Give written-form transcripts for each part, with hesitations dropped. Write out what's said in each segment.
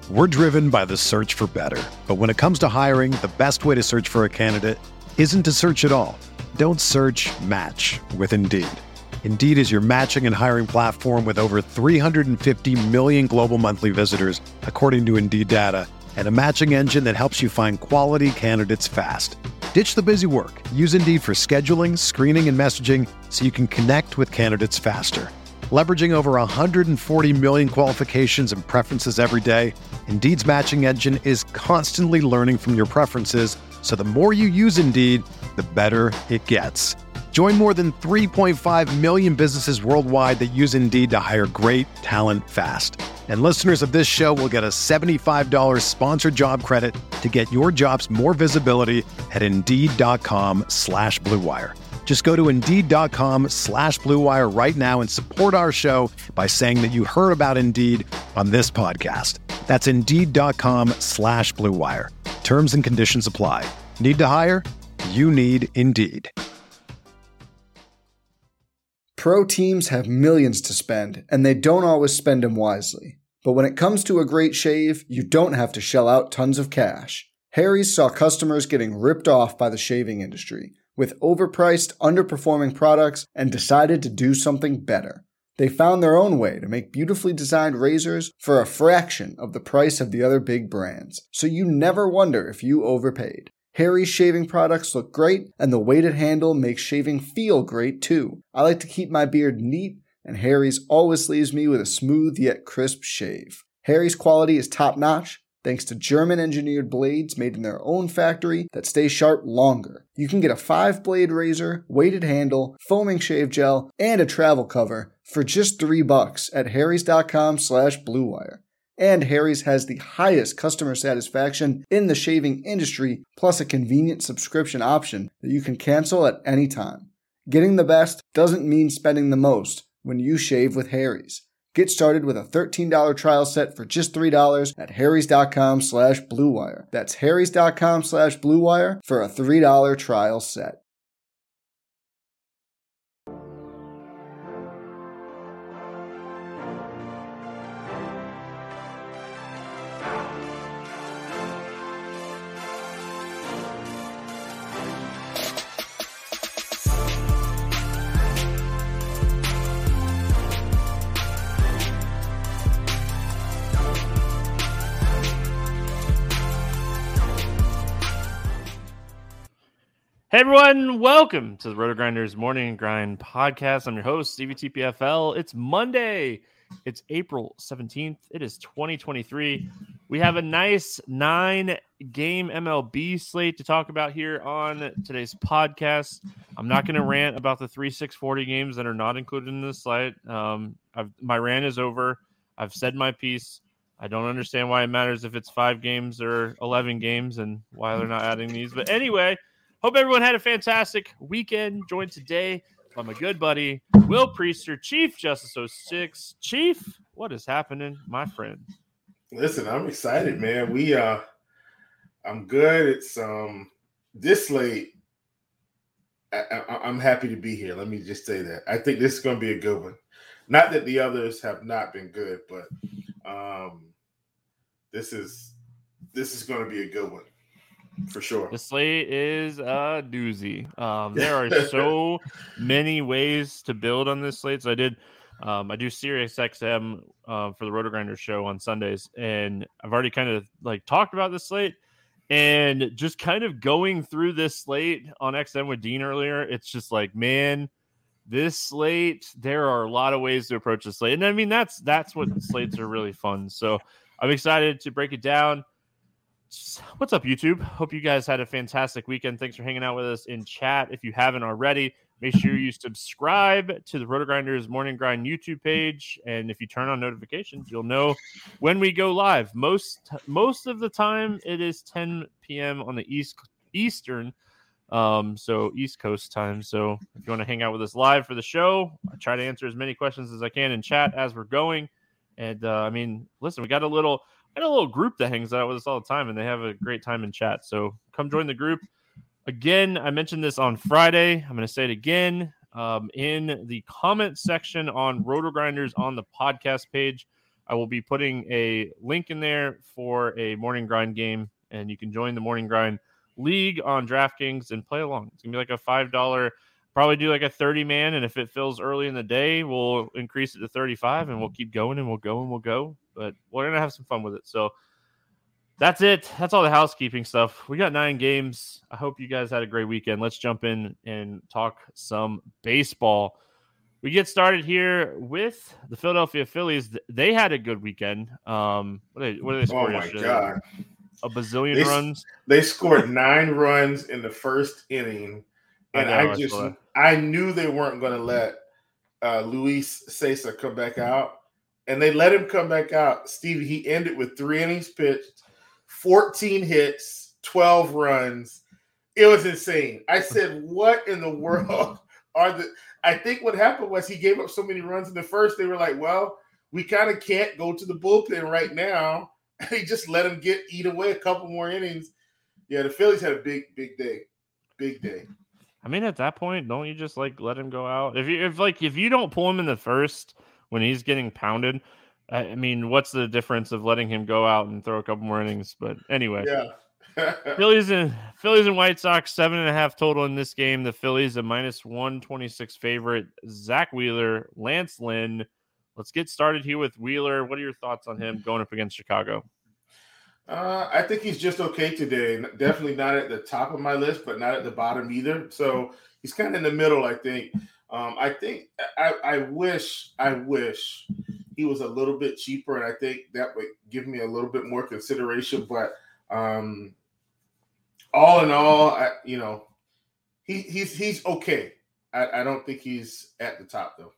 We're driven by the search for better. But when it comes to hiring, the best way to search for a candidate isn't to search at all. Don't search, match with Indeed. Indeed is your matching and hiring platform with over 350 million global monthly visitors, according to Indeed data, and a matching engine that helps you find quality candidates fast. Ditch the busy work. Use Indeed for scheduling, screening, and messaging so you can connect with candidates faster. Leveraging over 140 million qualifications and preferences every day, Indeed's matching engine is constantly learning from your preferences, so the more you use Indeed, the better it gets. Join more than 3.5 million businesses worldwide that use Indeed to hire great talent fast. And listeners of this show will get a $75 sponsored job credit to get your jobs more visibility at Indeed.com/Blue Wire. Just go to Indeed.com/Blue Wire right now and support our show by saying that you heard about Indeed on this podcast. That's Indeed.com/Blue Wire. Terms and conditions apply. Need to hire? You need Indeed. Pro teams have millions to spend, and they don't always spend them wisely. But when it comes to a great shave, you don't have to shell out tons of cash. Harry's saw customers getting ripped off by the shaving industry with overpriced, underperforming products and decided to do something better. They found their own way to make beautifully designed razors for a fraction of the price of the other big brands, so you never wonder if you overpaid. Harry's shaving products look great, and the weighted handle makes shaving feel great too. I like to keep my beard neat, and Harry's always leaves me with a smooth yet crisp shave. Harry's quality is top-notch, thanks to German-engineered blades made in their own factory that stay sharp longer. You can get a 5-blade razor, weighted handle, foaming shave gel, and a travel cover for just $3 at harrys.com/Blue Wire. And Harry's has the highest customer satisfaction in the shaving industry, plus a convenient subscription option that you can cancel at any time. Getting the best doesn't mean spending the most when you shave with Harry's. Get started with a $13 trial set for just $3 at harrys.com/Blue Wire. That's harrys.com/Blue Wire for a $3 trial set. Hey everyone, welcome to the RotoGrinders Morning Grind Podcast. I'm your host, Stevie TPFL. It's Monday. It's April 17th. It is 2023. We have a nice 9-game MLB slate to talk about here on today's podcast. I'm not going to rant about the 3-6-40 games that are not included in this slate. My rant is over. I've said my piece. I don't understand why it matters if it's 5 games or 11 games and why they're not adding these. But anyway, hope everyone had a fantastic weekend. Joined today by my good buddy, Will Priester, Chief Justice 06. Chief, what is happening, my friend? Listen, I'm excited, man. I'm good. It's this late. I'm happy to be here. Let me just say that. I think this is going to be a good one. Not that the others have not been good, but this is going to be a good one. For sure. The slate is a doozy. There are so many ways to build on this slate. So I do SiriusXM for the RotoGrinders show on Sundays, and I've already kind of talked about this slate and just kind of going through this slate on XM with Dean earlier. It's just man, this slate, there are a lot of ways to approach the slate. And I mean, that's what slates are really fun. So I'm excited to break it down. What's up, YouTube? Hope you guys had a fantastic weekend. Thanks for hanging out with us in chat. If you haven't already, make sure you subscribe to the RotoGrinders Morning Grind YouTube page. And if you turn on notifications, you'll know when we go live. Most of the time, it is 10 p.m. on the Eastern, so East Coast time. So if you want to hang out with us live for the show, I try to answer as many questions as I can in chat as we're going. And listen, we got a little group that hangs out with us all the time, and they have a great time in chat. So come join the group. Again, I mentioned this on Friday. I'm going to say it again. In the comment section on RotoGrinders on the podcast page, I will be putting a link in there for a Morning Grind game, and you can join the Morning Grind League on DraftKings and play along. It's going to be like a $5, probably do like a 30-man, and if it fills early in the day, we'll increase it to 35, and we'll keep going, and we'll go, and we'll go. But we're going to have some fun with it. So that's it. That's all the housekeeping stuff. We got 9 games. I hope you guys had a great weekend. Let's jump in and talk some baseball. We get started here with the Philadelphia Phillies. They had a good weekend. What did they score yesterday? Oh, my God. A bazillion runs. They scored 9 runs in the first inning. And I knew they weren't going to let Luis Cessa come back out. And they let him come back out. Stevie, he ended with 3 innings pitched, 14 hits, 12 runs. It was insane. I said, what in the world I think what happened was he gave up so many runs in the first, they were like, well, we kind of can't go to the bullpen right now. And he just let him eat away a couple more innings. Yeah, the Phillies had a big day. Big day. I mean, at that point, don't you just let him go out? If you don't pull him in the first when he's getting pounded, I mean, what's the difference of letting him go out and throw a couple more innings? But anyway, yeah. Phillies and White Sox 7.5 total in this game. The Phillies a -126 favorite. Zach Wheeler, Lance Lynn. Let's get started here with Wheeler. What are your thoughts on him going up against Chicago? I think he's just okay today. Definitely not at the top of my list, but not at the bottom either. So he's kind of in the middle, I think. I wish he was a little bit cheaper, and I think that would give me a little bit more consideration. But all in all, he's okay. I don't think he's at the top though.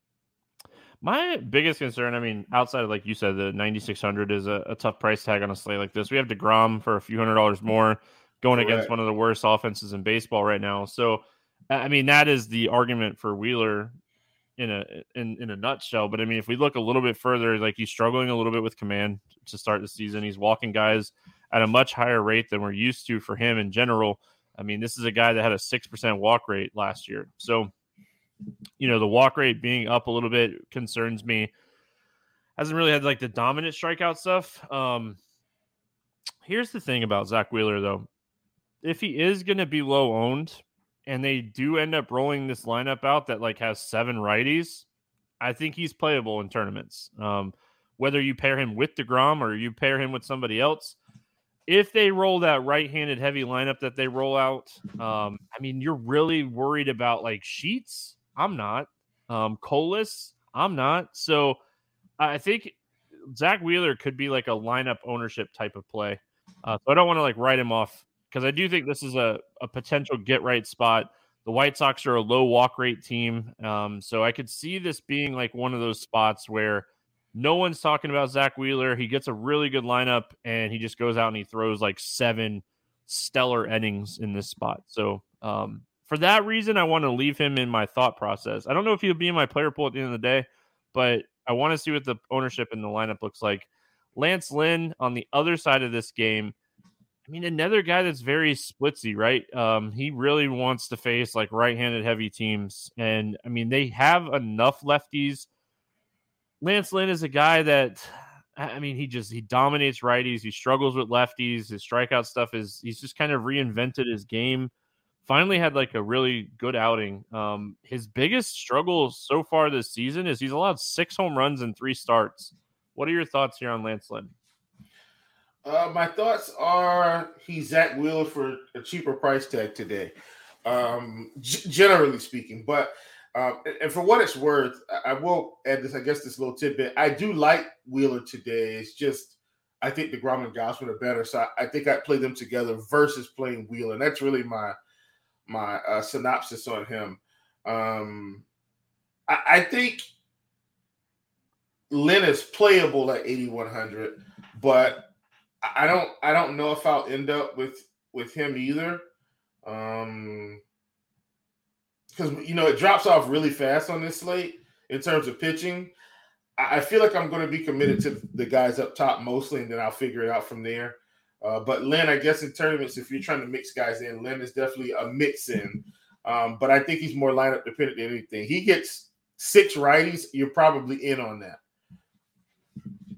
My biggest concern, I mean, outside of, like you said, the 9,600 is a tough price tag on a slate like this. We have DeGrom for a few $100s more going against one of the worst offenses in baseball right now. So, I mean, that is the argument for Wheeler in a nutshell. But I mean, if we look a little bit further, like he's struggling a little bit with command to start the season. He's walking guys at a much higher rate than we're used to for him in general. I mean, this is a guy that had a 6% walk rate last year. So, the walk rate being up a little bit concerns me. Hasn't really had like the dominant strikeout stuff. Here's the thing about Zach Wheeler, though. If he is going to be low owned and they do end up rolling this lineup out that like has 7 righties, I think he's playable in tournaments. Whether you pair him with DeGrom or you pair him with somebody else, if they roll that right-handed heavy lineup that they roll out, I mean, you're really worried about like Sheets. I'm not. Colas, I'm not. So I think Zach Wheeler could be like a lineup ownership type of play. So I don't want to like write him off because I do think this is a potential get right spot. The White Sox are a low walk rate team. So I could see this being like one of those spots where no one's talking about Zach Wheeler. He gets a really good lineup and he just goes out and he throws like 7 stellar innings in this spot. So for that reason, I want to leave him in my thought process. I don't know if he'll be in my player pool at the end of the day, but I want to see what the ownership in the lineup looks like. Lance Lynn on the other side of this game. I mean, another guy that's very splitsy, right? He really wants to face like right-handed heavy teams. And I mean, they have enough lefties. Lance Lynn is a guy that, I mean, he dominates righties. He struggles with lefties. His strikeout stuff he's just kind of reinvented his game. Finally had like a really good outing. His biggest struggle so far this season is he's allowed 6 home runs in 3 starts. What are your thoughts here on Lance Lynn? My thoughts are he's Zach Wheeler for a cheaper price tag today, generally speaking. But and for what it's worth, I will add this, I guess, this little tidbit. I do like Wheeler today. It's just I think DeGrom and Gausman are better, so I think I'd play them together versus playing Wheeler. And that's really my synopsis on him. I think Lynn is playable at 8,100, but I don't know if I'll end up with him either. Because it drops off really fast on this slate in terms of pitching. I feel like I'm going to be committed to the guys up top mostly, and then I'll figure it out from there. But Lynn, I guess in tournaments, if you're trying to mix guys in, Lynn is definitely a mix-in. But I think he's more lineup dependent than anything. He gets 6 righties, you're probably in on that.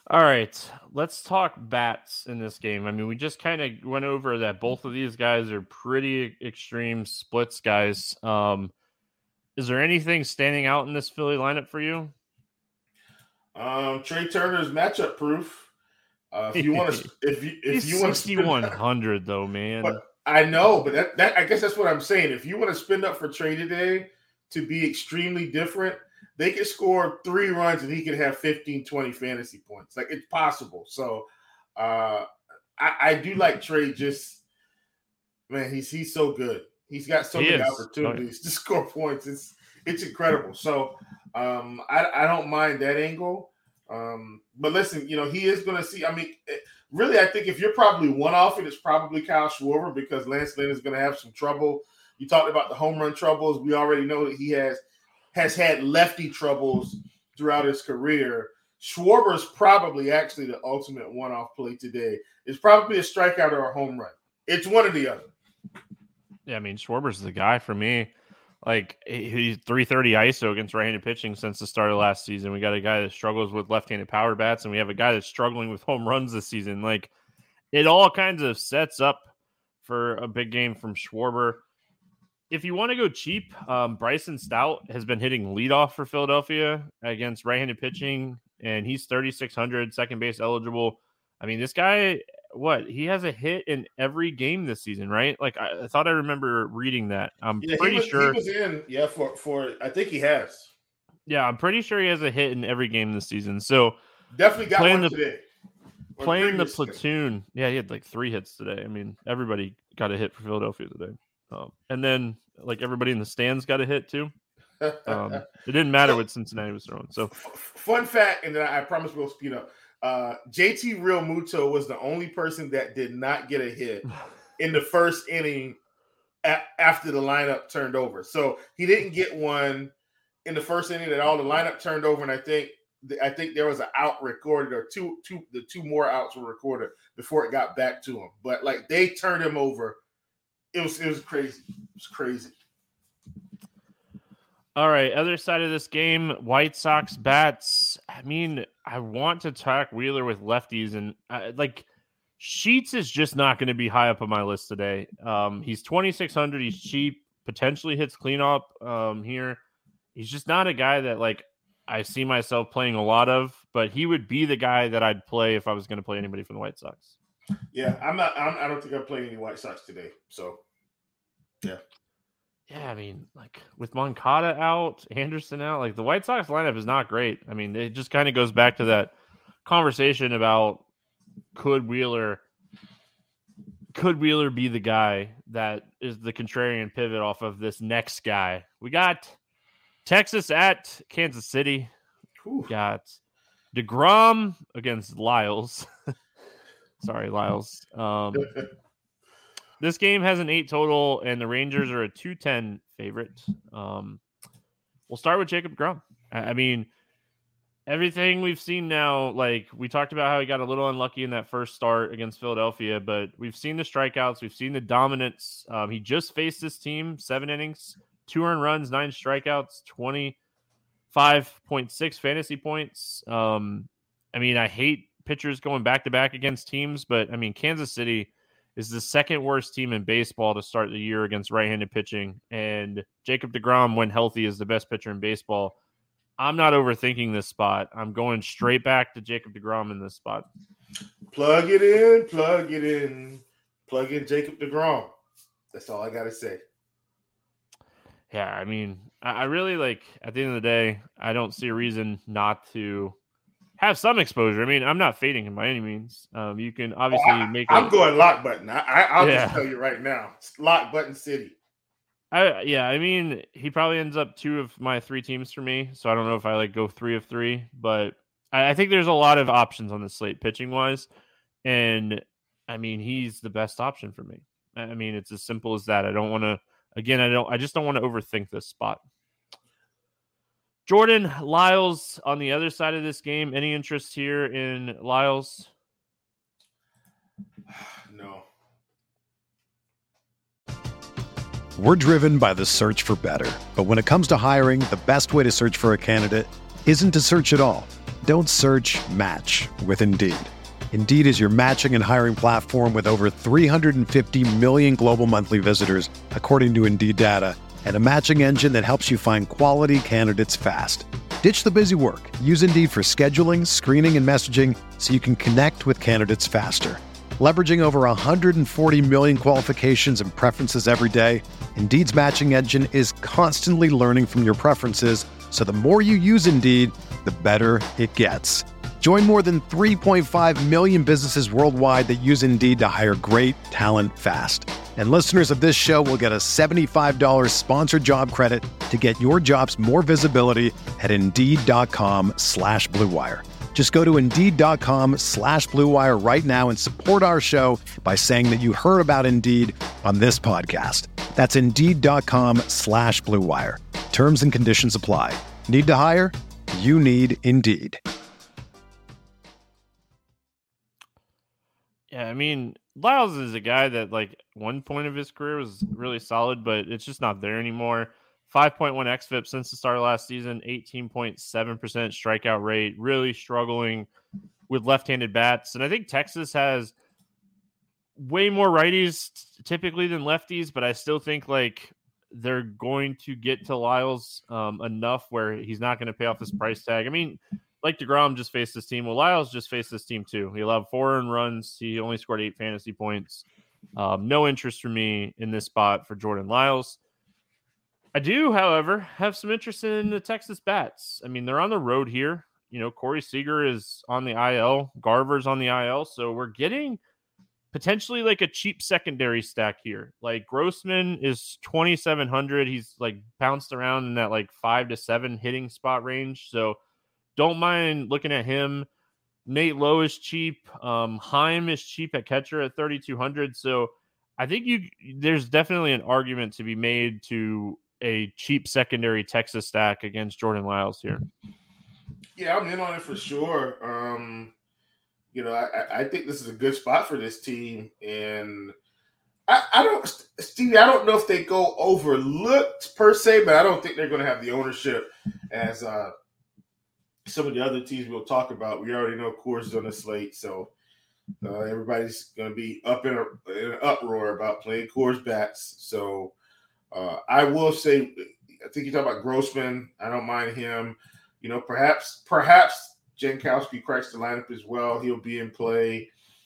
All right, let's talk bats in this game. I mean, we just kind of went over that both of these guys are pretty extreme splits guys. Is there anything standing out in this Philly lineup for you? Trey Turner's matchup proof. If you want to, if you want 6,100 though, man. But I know, but that I guess that's what I'm saying. If you want to spend up for Trey today to be extremely different, they could score 3 runs and he could have 15, 20 fantasy points. Like, it's possible. So I do like Trey. Just, man, he's so good. He's got so many opportunities to score points. It's incredible. So I don't mind that angle. But listen, he is going to see. I mean, really, I think if you're probably one off it, it's probably Kyle Schwarber, because Lance Lynn is going to have some trouble. You talked about the home run troubles. We already know that he has had lefty troubles throughout his career. Schwarber's probably actually the ultimate one-off play today. It's probably a strikeout or a home run. It's one or the other. Yeah, I mean, Schwarber's the guy for me. Like, he's 330 ISO against right-handed pitching since the start of last season. We got a guy that struggles with left-handed power bats, and we have a guy that's struggling with home runs this season. Like, it all kinds of sets up for a big game from Schwarber. If you want to go cheap, Bryson Stout has been hitting leadoff for Philadelphia against right-handed pitching, and he's 3,600, second base eligible. I mean, this guy, he has a hit in every game this season, right? Like, I thought I remember reading that. I'm pretty sure. He was in, for I think he has. Yeah, I'm pretty sure he has a hit in every game this season. So definitely got one today. Playing the platoon. Yeah, he had like 3 hits today. I mean, everybody got a hit for Philadelphia today. And then, like, everybody in the stands got a hit too. It didn't matter what Cincinnati was throwing. So, fun fact, and then I promise we'll speed up. JT Realmuto was the only person that did not get a hit in the first inning after the lineup turned over. So he didn't get one in the first inning that all the lineup turned over, and I think there was an out recorded, or the 2 more outs were recorded before it got back to him. But like, they turned him over. It was crazy. It was crazy. All right, other side of this game, White Sox bats. I mean, I want to talk Wheeler with lefties, and Sheets is just not going to be high up on my list today. He's 2,600. He's cheap, potentially hits cleanup here. He's just not a guy that, like, I see myself playing a lot of, but he would be the guy that I'd play if I was going to play anybody from the White Sox. Yeah, I don't think I'm playing any White Sox today. So, yeah. Yeah, I mean, like, with Moncada out, Anderson out, like, the White Sox lineup is not great. I mean, it just kind of goes back to that conversation about could Wheeler be the guy that is the contrarian pivot off of this next guy. We got Texas at Kansas City. We got DeGrom against Lyles. Sorry, Lyles. This game has an 8 total, and the Rangers are a 210 favorite. We'll start with Jacob DeGrom. I mean, everything we've seen now, like, we talked about how he got a little unlucky in that first start against Philadelphia, but we've seen the strikeouts. We've seen the dominance. He just faced this team, 7 innings, 2 earned runs, 9 strikeouts, 25.6 fantasy points. I mean, I hate pitchers going back-to-back against teams, but, I mean, Kansas City is the second worst team in baseball to start the year against right-handed pitching, and Jacob DeGrom, when healthy, is the best pitcher in baseball. I'm not overthinking this spot. I'm going straight back to Jacob DeGrom in this spot. Plug it in. Plug in Jacob DeGrom. That's all I got to say. Yeah, I mean, I really, like, at the end of the day, I don't see a reason not to have some exposure. I mean, I'm not fading him by any means. You can obviously I'm going lock button. I'll just tell you right now. Lock button city. I mean, he probably ends up 2 of my 3 teams for me. So I don't know if I go 3 of 3, but I think there's a lot of options on the slate pitching wise. And I mean, he's the best option for me. I mean, it's as simple as that. I just don't want to overthink this spot. Jordan Lyles on the other side of this game. Any interest here in Lyles? No. We're driven by the search for better. But when it comes to hiring, the best way to search for a candidate isn't to search at all. Don't search, match with Indeed. Indeed is your matching and hiring platform with over 350 million global monthly visitors, according to Indeed data, and a matching engine that helps you find quality candidates fast. Ditch the busy work. Use Indeed for scheduling, screening, and messaging so you can connect with candidates faster. Leveraging over 140 million qualifications and preferences every day, Indeed's matching engine is constantly learning from your preferences, so the more you use Indeed, the better it gets. Join more than 3.5 million businesses worldwide that use Indeed to hire great talent fast. And listeners of this show will get a $75 sponsored job credit to get your jobs more visibility at Indeed.com/Blue Wire. Just go to Indeed.com/Blue Wire right now and support our show by saying that you heard about Indeed on this podcast. That's Indeed.com/Blue Wire. Terms and conditions apply. Need to hire? You need Indeed. Yeah, I mean, Lyles is a guy that, like, one point of his career was really solid, but it's just not there anymore. 5.1 xFIP since the start of last season, 18.7% strikeout rate, really struggling with left-handed bats. And I think Texas has way more righties typically than lefties, but I still think, like, they're going to get to Lyles enough where he's not going to pay off his price tag. I mean, like DeGrom just faced this team. Well, Lyles just faced this team too. He allowed 4 earned runs. He only scored 8 fantasy points. No interest for me in this spot for Jordan Lyles. I do, however, have some interest in the Texas bats. I mean, they're on the road here. You know, Corey Seager is on the IL. Garver's on the IL. So we're getting potentially like a cheap secondary stack here. Like Grossman is 2,700. He's like bounced around in that like 5 to 7 hitting spot range. So don't mind looking at him. Nate Lowe is cheap. Heim is cheap at catcher at 3,200. So I think there's definitely an argument to be made to a cheap secondary Texas stack against Jordan Lyles here. Yeah, I'm in on it for sure. You know, I think this is a good spot for this team. And I don't know if they go overlooked per se, but I don't think they're going to have the ownership as some of the other teams we'll talk about. We already know Coors is on the slate, so everybody's going to be up in an uproar about playing Coors bats. So I will say, I think you talk about Grossman. I don't mind him. You know, perhaps Jankowski cracks the lineup as well. He'll be in play.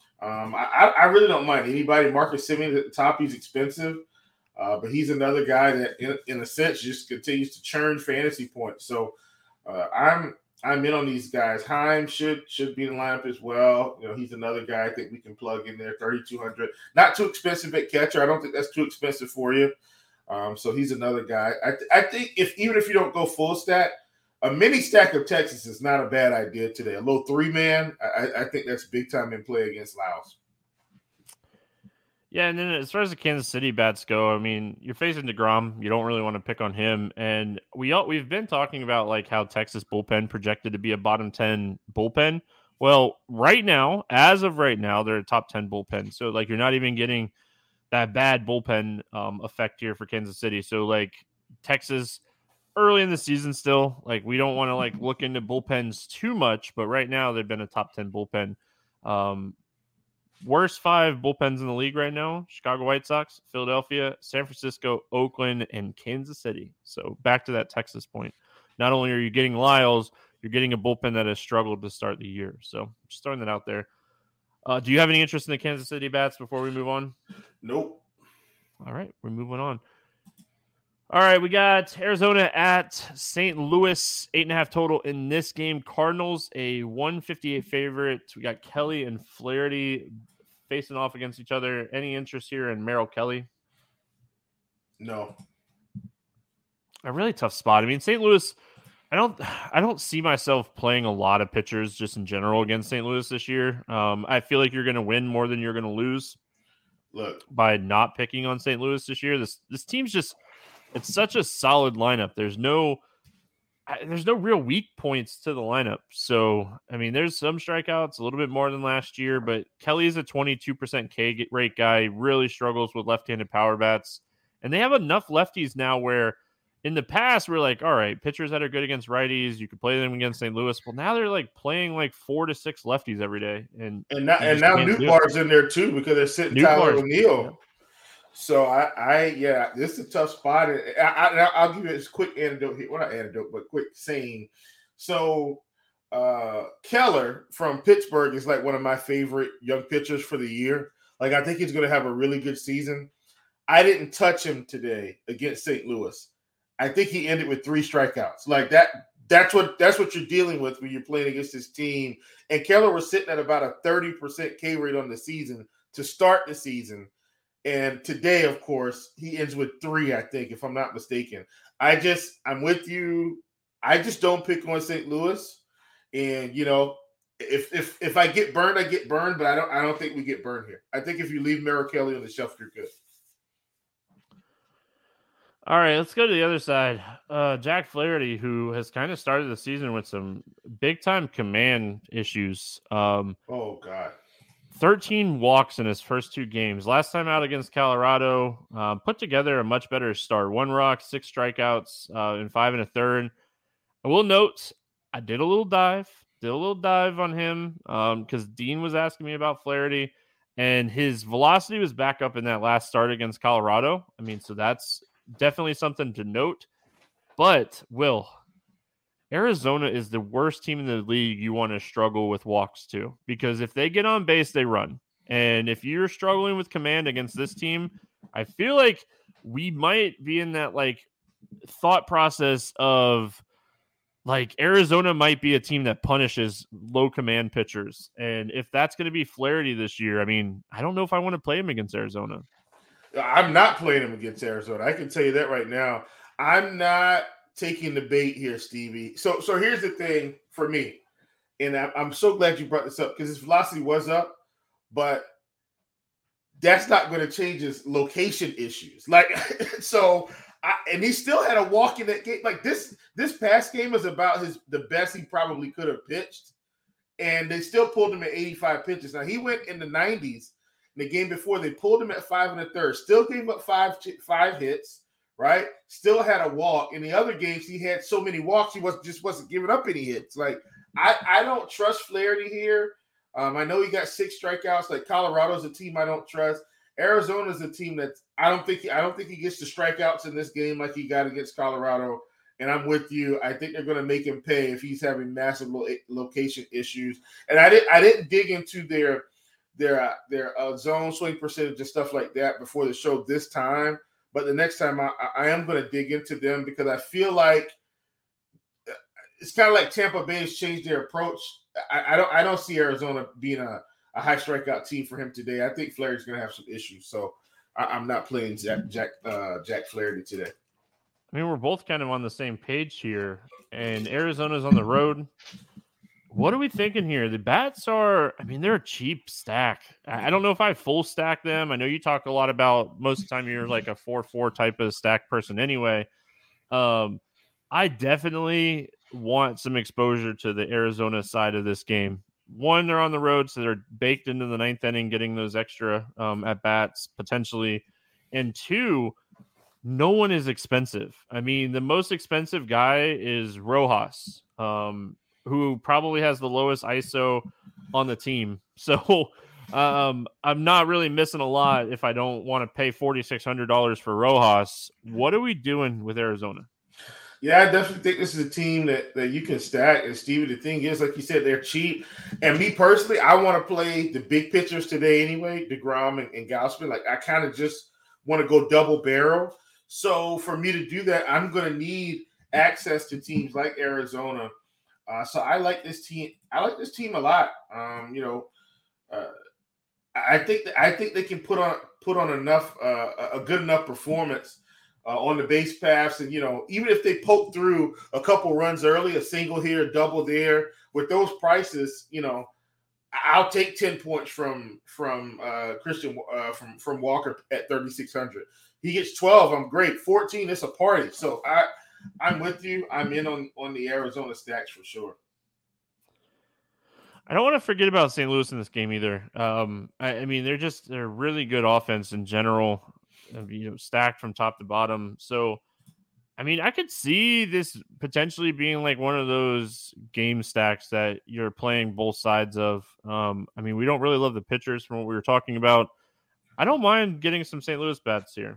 I really don't mind anybody. Marcus Semien at the top, he's expensive, but he's another guy that, in a sense, just continues to churn fantasy points. So I'm in on these guys. Heim should be in the lineup as well. You know, he's another guy I think we can plug in there. 3,200, not too expensive at catcher. I don't think that's too expensive for you. So he's another guy. I think even if you don't go full stack, a mini stack of Texas is not a bad idea today. A little 3-man, I think that's big time in play against Lyles. Yeah, and then as far as the Kansas City bats go, I mean, you're facing DeGrom. You don't really want to pick on him. And we've been talking about like how Texas bullpen projected to be a bottom 10 bullpen. Well, right now, as of right now, they're a top 10 bullpen. So like you're not even getting that bad bullpen effect here for Kansas City. So like Texas early in the season still, like we don't want to like look into bullpens too much, but right now they've been a top 10 bullpen. Worst 5 bullpens in the league right now: Chicago White Sox, Philadelphia, San Francisco, Oakland, and Kansas City. So back to that Texas point. Not only are you getting Lyles, you're getting a bullpen that has struggled to start the year. So just throwing that out there. Do you have any interest in the Kansas City bats before we move on? Nope. All right, we're moving on. All right, we got Arizona at St. Louis, 8.5 total in this game. Cardinals, a 158 favorite. We got Kelly and Flaherty facing off against each other. Any interest here in Merrill Kelly? No. A really tough spot. I mean, St. Louis, I don't see myself playing a lot of pitchers just in general against St. Louis this year. I feel like you're going to win more than you're going to lose. Look, by not picking on St. Louis this year. This team's just, it's such a solid lineup. There's no real weak points to the lineup. So, I mean, there's some strikeouts, a little bit more than last year, but Kelly's a 22% K rate guy, really struggles with left-handed power bats. And they have enough lefties now where in the past, we're like, all right, pitchers that are good against righties, you could play them against St. Louis. Well, now they're like playing like 4 to 6 lefties every day, and now Nootbaar's in there too because they're sitting Tyler O'Neill. Yeah. So I this is a tough spot. I'll give you this quick anecdote here. Well, not anecdote, but quick saying. So Keller from Pittsburgh is like one of my favorite young pitchers for the year. Like I think he's going to have a really good season. I didn't touch him today against St. Louis. I think he ended with 3 strikeouts. Like that's what you're dealing with when you're playing against this team. And Keller was sitting at about a 30% K rate on the season to start the season. And today, of course, he ends with 3, I think, if I'm not mistaken. I'm with you. I just don't pick on St. Louis. And if I get burned, I get burned, but I don't think we get burned here. I think if you leave Merrill Kelly on the shelf, you're good. All right, let's go to the other side. Jack Flaherty, who has kind of started the season with some big-time command issues. Oh, God. 13 walks in his first 2 games. Last time out against Colorado, put together a much better start. 1 walk, 6 strikeouts in 5 1/3. I will note, I did a little dive on him because Dean was asking me about Flaherty, and his velocity was back up in that last start against Colorado. I mean, so that's definitely something to note. But, Will, Arizona is the worst team in the league you want to struggle with walks to, because if they get on base, they run. And if you're struggling with command against this team, I feel like we might be in that like thought process of like Arizona might be a team that punishes low command pitchers. And if that's going to be Flaherty this year, I mean, I don't know if I want to play him against Arizona. I'm not playing him against Arizona. I can tell you that right now. I'm not taking the bait here, Stevie. So here's the thing for me, and I'm so glad you brought this up because his velocity was up, but that's not going to change his location issues. Like, and he still had a walk in that game. Like this past game was about the best he probably could have pitched, and they still pulled him at 85 pitches. Now he went in the 90s. In the game before, they pulled him at 5 1/3. Still gave up five hits. Right? Still had a walk. In the other games, he had so many walks, he wasn't giving up any hits. Like, I don't trust Flaherty here. I know he got 6 strikeouts. Like, Colorado's a team I don't trust. Arizona's a team that I don't think he gets the strikeouts in this game like he got against Colorado. And I'm with you. I think they're going to make him pay if he's having massive location issues. And I didn't dig into their zone swing percentage and stuff like that before the show this time. But the next time I am going to dig into them because I feel like it's kind of like Tampa Bay has changed their approach. I don't see Arizona being a high strikeout team for him today. I think Flaherty's going to have some issues. So I'm not playing Jack Flaherty today. I mean, we're both kind of on the same page here, and Arizona's on the road. What are we thinking here? The bats are, I mean, they're a cheap stack. I don't know if I full stack them. I know you talk a lot about most of the time you're like a 4-4 type of stack person anyway. I definitely want some exposure to the Arizona side of this game. 1, they're on the road, so they're baked into the 9th inning, getting those extra at bats potentially. And 2, no one is expensive. I mean, the most expensive guy is Rojas, who probably has the lowest ISO on the team. So I'm not really missing a lot if I don't want to pay $4,600 for Rojas. What are we doing with Arizona? Yeah, I definitely think this is a team that you can stack. And Stevie, the thing is, like you said, they're cheap. And me personally, I want to play the big pitchers today anyway, DeGrom and Gausman. Like I kind of just want to go double barrel. So for me to do that, I'm going to need access to teams like Arizona. So I like this team. I like this team a lot. I think they can put on enough a good enough performance on the base paths, and even if they poke through a couple runs early, a single here, a double there, with those prices, I'll take 10 points from Christian from Walker at 3,600. He gets 12. I'm great. 14. It's a party. So I'm with you. I'm in on the Arizona stacks for sure. I don't want to forget about St. Louis in this game either. I mean, they're really good offense in general, stacked from top to bottom. So I mean, I could see this potentially being like one of those game stacks that you're playing both sides of. I mean, we don't really love the pitchers from what we were talking about. I don't mind getting some St. Louis bats here.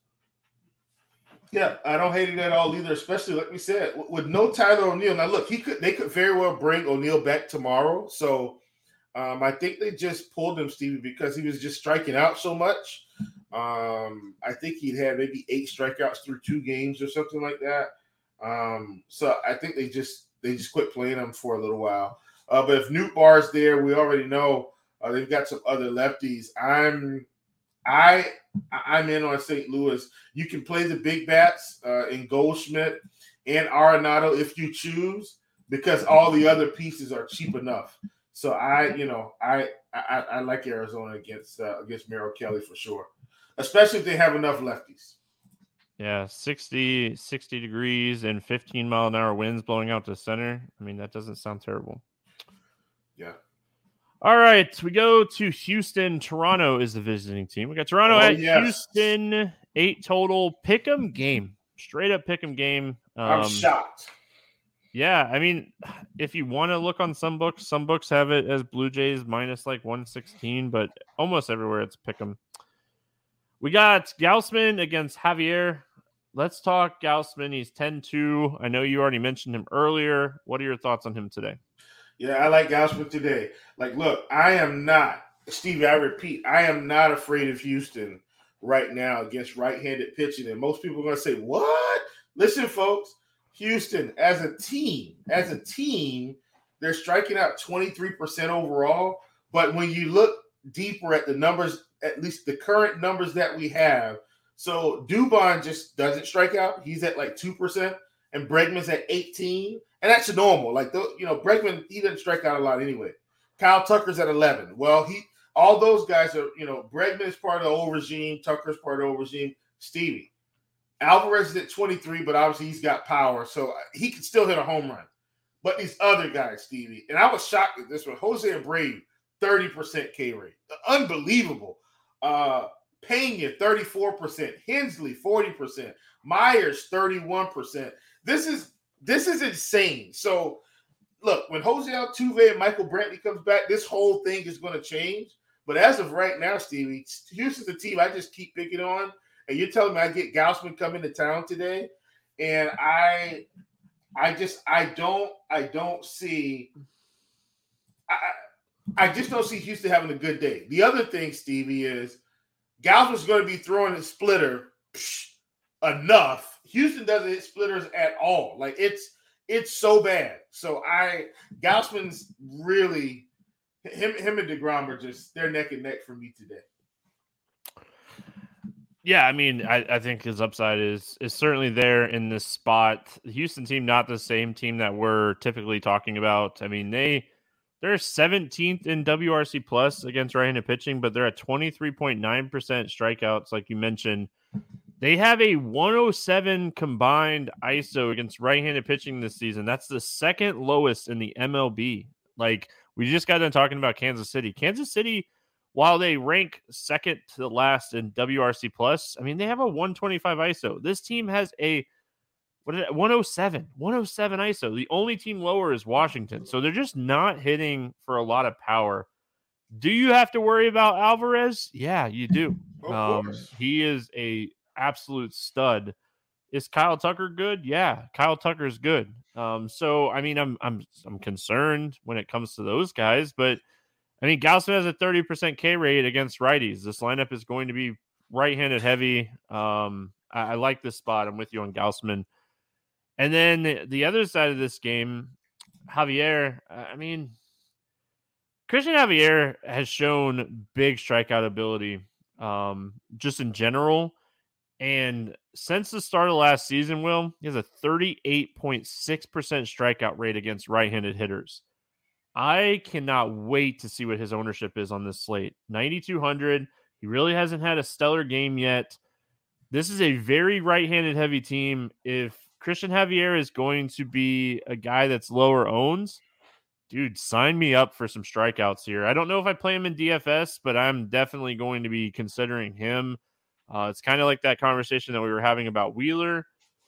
Yeah, I don't hate it at all either, especially like we said, with no Tyler O'Neill. Now, look, they could very well bring O'Neill back tomorrow. So I think they just pulled him, Stevie, because he was just striking out so much. I think he'd had maybe 8 strikeouts through 2 games or something like that. So I think they just quit playing him for a little while. But if Newt Barr's there, we already know they've got some other lefties. I'm in on St. Louis. You can play the big bats in Goldschmidt and Arenado if you choose, because all the other pieces are cheap enough. So I like Arizona against Merrill Kelly for sure, especially if they have enough lefties. Yeah, 60 degrees and 15-mile-an-hour winds blowing out to center. I mean, that doesn't sound terrible. Yeah. All right, we go to Houston. Toronto is the visiting team. We got Toronto at Houston, 8 total. Pick'em game. Straight up pick'em game. I'm shocked. Yeah, I mean, if you want to look on some books have it as Blue Jays minus like 116, but almost everywhere it's pick'em. We got Gausman against Javier. Let's talk Gausman. He's 10-2. I know you already mentioned him earlier. What are your thoughts on him today? Yeah, I like Gausman today. Like, look, Stevie, I repeat, I am not afraid of Houston right now against right-handed pitching. And most people are going to say, what? Listen, folks, Houston, as a team, they're striking out 23% overall. But when you look deeper at the numbers, at least the current numbers that we have, so Dubon just doesn't strike out. He's at like 2%, and Bregman's at 18%. And that's normal. Like, Bregman, he doesn't strike out a lot anyway. Kyle Tucker's at 11. Well, all those guys are, Bregman is part of the old regime. Tucker's part of the old regime. Stevie. Alvarez is at 23, but obviously he's got power, so he can still hit a home run. But these other guys, Stevie, and I was shocked at this one. Jose Abreu, 30% K rate. Unbelievable. Pena, 34%. Hensley, 40%. Myers, 31%. This is insane. So, look, when Jose Altuve and Michael Brantley comes back, this whole thing is going to change. But as of right now, Stevie, Houston's the team I just keep picking on. And you're telling me I get Gausman coming to town today, and I just don't see Houston having a good day. The other thing, Stevie, is Gausman's going to be throwing his splitter enough. Houston doesn't hit splitters at all. Like, it's so bad. So Gausman's really him and DeGrom are just, they're neck and neck for me today. Yeah, I mean, I think his upside is certainly there in this spot. The Houston team, not the same team that we're typically talking about. I mean, they're 17th in WRC plus against right-handed pitching, but they're at 23.9% strikeouts, like you mentioned. They have a 107 combined ISO against right-handed pitching this season. That's the second lowest in the MLB. Like, we just got done talking about Kansas City. Kansas City, while they rank second to the last in WRC plus, I mean, they have a 125 ISO. This team has a 107 ISO. The only team lower is Washington. So they're just not hitting for a lot of power. Do you have to worry about Alvarez? Yeah, you do. He is a absolute stud. Is Kyle Tucker good? Yeah, Kyle Tucker is good. So I mean, I'm concerned when it comes to those guys, but I mean, Gausman has a 30% K rate against righties. This lineup is going to be right-handed heavy. I like this spot. I'm with you on Gausman. And then the other side of this game, Javier. I mean, Christian Javier has shown big strikeout ability, just in general. And since the start of last season, Will, he has a 38.6% strikeout rate against right-handed hitters. I cannot wait to see what his ownership is on this slate. 9,200. He really hasn't had a stellar game yet. This is a very right-handed heavy team. If Christian Javier is going to be a guy that's lower owns, dude, sign me up for some strikeouts here. I don't know if I play him in DFS, but I'm definitely going to be considering him. It's kind of like that conversation that we were having about Wheeler.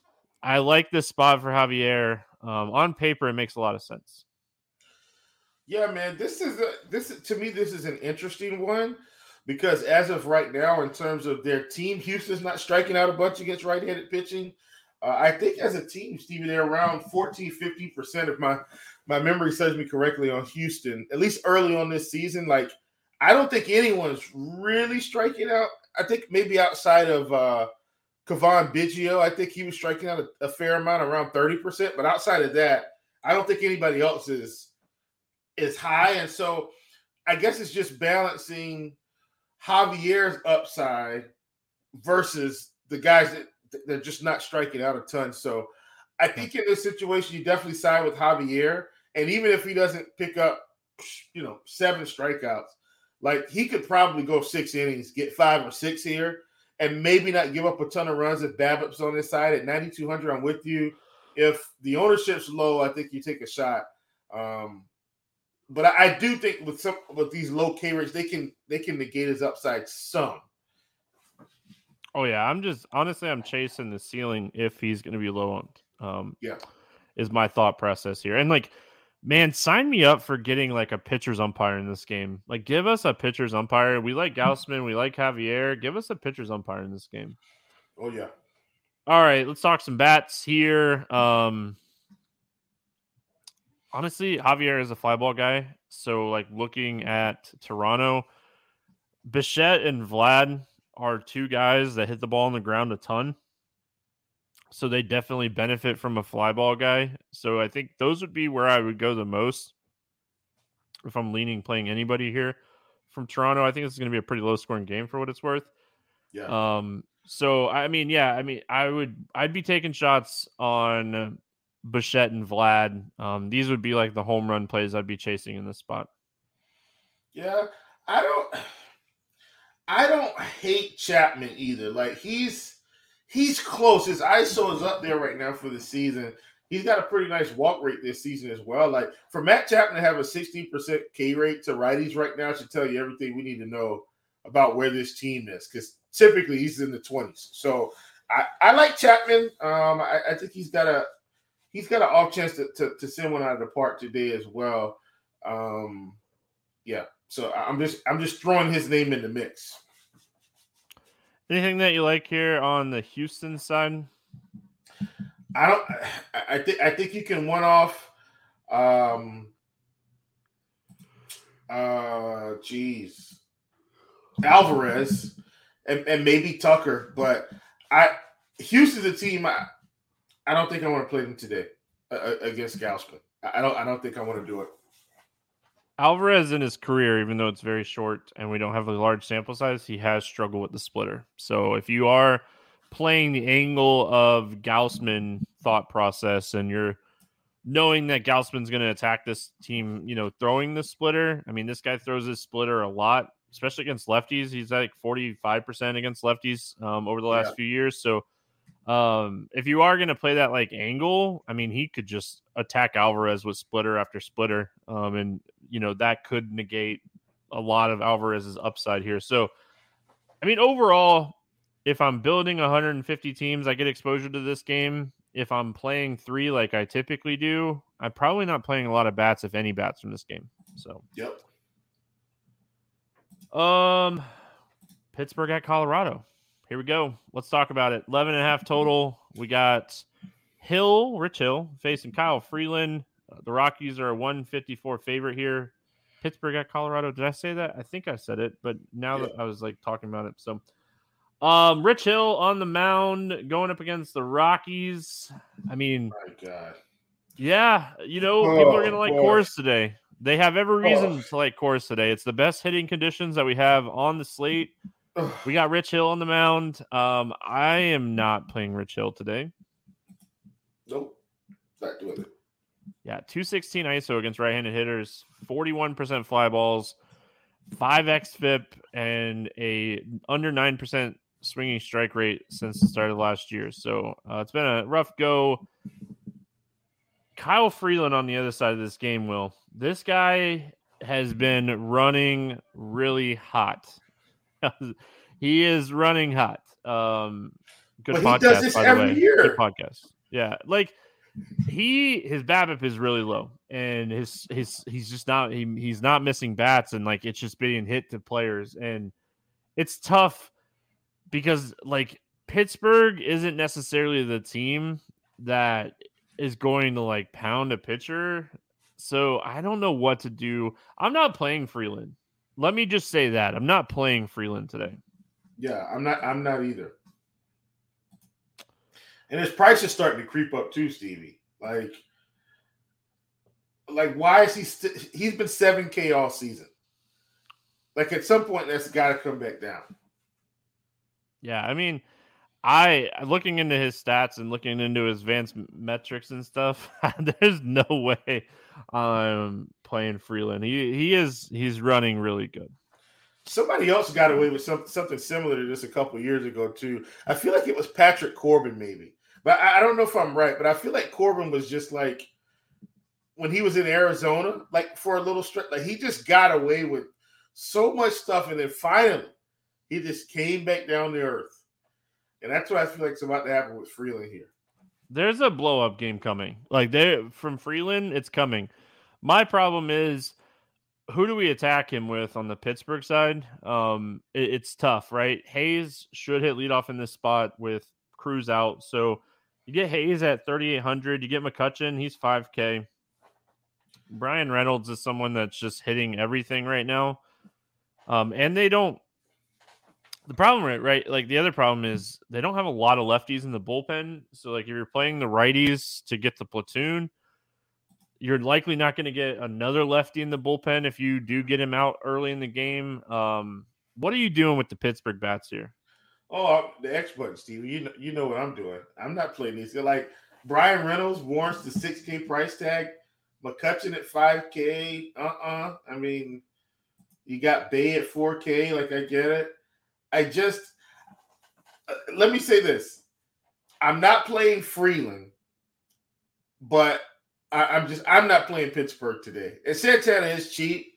I like this spot for Javier. On paper, it makes a lot of sense. Yeah, man, this is to me, this is an interesting one because as of right now, in terms of their team, Houston's not striking out a bunch against right-handed pitching. I think as a team, Stevie, they're around 14-15% if my memory serves me correctly on Houston, at least early on this season. Like, I don't think anyone's really striking out. I think maybe outside of Kevon Biggio, I think he was striking out a fair amount, around 30%. But outside of that, I don't think anybody else is high. And so I guess it's just balancing Javier's upside versus the guys that they're just not striking out a ton. So I think in this situation, you definitely side with Javier. And even if he doesn't pick up, 7 strikeouts, like he could probably go 6 innings, get 5 or 6 here, and maybe not give up a ton of runs if BABIP's on his side. At 9,200, I'm with you. If the ownership's low, I think you take a shot. But I do think with these low K rates, they can negate his upside some. Oh yeah, I'm chasing the ceiling if he's going to be low on. Is my thought process here, and like, man, sign me up for getting like a pitcher's umpire in this game. Like, give us a pitcher's umpire. We like Gausman, we like Javier. Give us a pitcher's umpire in this game. Oh yeah. All right, let's talk some bats here. Honestly, Javier is a fly ball guy. So, like, looking at Toronto, Bichette and Vlad are 2 guys that hit the ball on the ground a ton. So they definitely benefit from a fly ball guy. So I think those would be where I would go the most if I'm playing anybody here from Toronto. I think this is going to be a pretty low scoring game for what it's worth. Yeah. So I'd be taking shots on Bichette and Vlad. These would be like the home run plays I'd be chasing in this spot. Yeah, I don't hate Chapman either. Like he's close. His ISO is up there right now for the season. He's got a pretty nice walk rate this season as well. Like for Matt Chapman to have a 16% K rate to righties right now should tell you everything we need to know about where this team is, because typically he's in the 20s. So I like Chapman. I think he's got an off chance to send one out of the park today as well. Yeah. So I'm just throwing his name in the mix. Anything that you like here on the Houston side? I think you can one off. Alvarez and maybe Tucker, but Houston's a team. I don't think I want to play them today against Gausman. I don't think I want to do it. Alvarez in his career, even though it's very short and we don't have a large sample size, he has struggled with the splitter. So if you are playing the angle of Gausman thought process and you're knowing that Gausman's going to attack this team, throwing the splitter. I mean, this guy throws his splitter a lot, especially against lefties. He's like 45% against lefties over the last few years. So if you are going to play that like angle, I mean, he could just attack Alvarez with splitter after splitter. And that could negate a lot of Alvarez's upside here. So, I mean, overall, if I'm building 150 teams, I get exposure to this game. If I'm playing 3 like I typically do, I'm probably not playing a lot of bats, if any bats from this game. So, yep. Pittsburgh at Colorado. Here we go. Let's talk about it. 11.5 total. We got Rich Hill facing Kyle Freeland. The Rockies are a 154 favorite here. Pittsburgh at Colorado. Did I say that? I think I said it, but now that I was like talking about it. So, Rich Hill on the mound going up against the Rockies. I mean, my God. Yeah, people are going to like Coors today. They have every reason to like Coors today. It's the best hitting conditions that we have on the slate. We got Rich Hill on the mound. I am not playing Rich Hill today. Nope. Not doing it. Yeah, 216 ISO against right-handed hitters, 41% fly balls, 5 xFIP, and a under 9% swinging strike rate since the start of last year. So it's been a rough go. Kyle Freeland on the other side of this game, Will. This guy has been running really hot. He is running hot. Good podcast, he does this by the every way. year. Good podcast. Yeah, like his BABIP is really low, and he's just not he's not missing bats, and like it's just being hit to players, and it's tough because like Pittsburgh isn't necessarily the team that is going to like pound a pitcher. So I don't know what to do. I'm not playing Freeland. Let me just say that. I'm not playing Freeland today. Yeah, I'm not either. And his price is starting to creep up too, Stevie. Like why is he's been 7K all season. Like at some point that's got to come back down. Yeah, I mean, I looking into his stats and looking into his advanced metrics and stuff, there's no way I'm playing Freeland. He's running really good. Somebody else got away with something similar to this a couple of years ago too. I feel like it was Patrick Corbin maybe. But I don't know if I'm right, but I feel like Corbin was just like when he was in Arizona, like for a little stretch, like he just got away with so much stuff, and then finally he just came back down to earth. And that's what I feel like it's about to happen with Freeland here. There's a blow-up game coming. Like from Freeland, it's coming. My problem is, who do we attack him with on the Pittsburgh side? It's tough, right? Hayes should hit leadoff in this spot with Cruz out. So you get Hayes at 3,800. You get McCutchen. He's 5K. Brian Reynolds is someone that's just hitting everything right now. And they don't. The problem, right? Like the other problem is they don't have a lot of lefties in the bullpen. So like if you're playing the righties to get the platoon, you're likely not going to get another lefty in the bullpen if you do get him out early in the game. What are you doing with the Pittsburgh bats here? Oh, the X button, Steve. You know what I'm doing. I'm not playing these. They're like Brian Reynolds warrants the 6K price tag. McCutchen at 5K. I mean, you got Bay at 4K. Like, I get it. I just let me say this. I'm not playing Freeland, but I'm not playing Pittsburgh today. And Santana is cheap.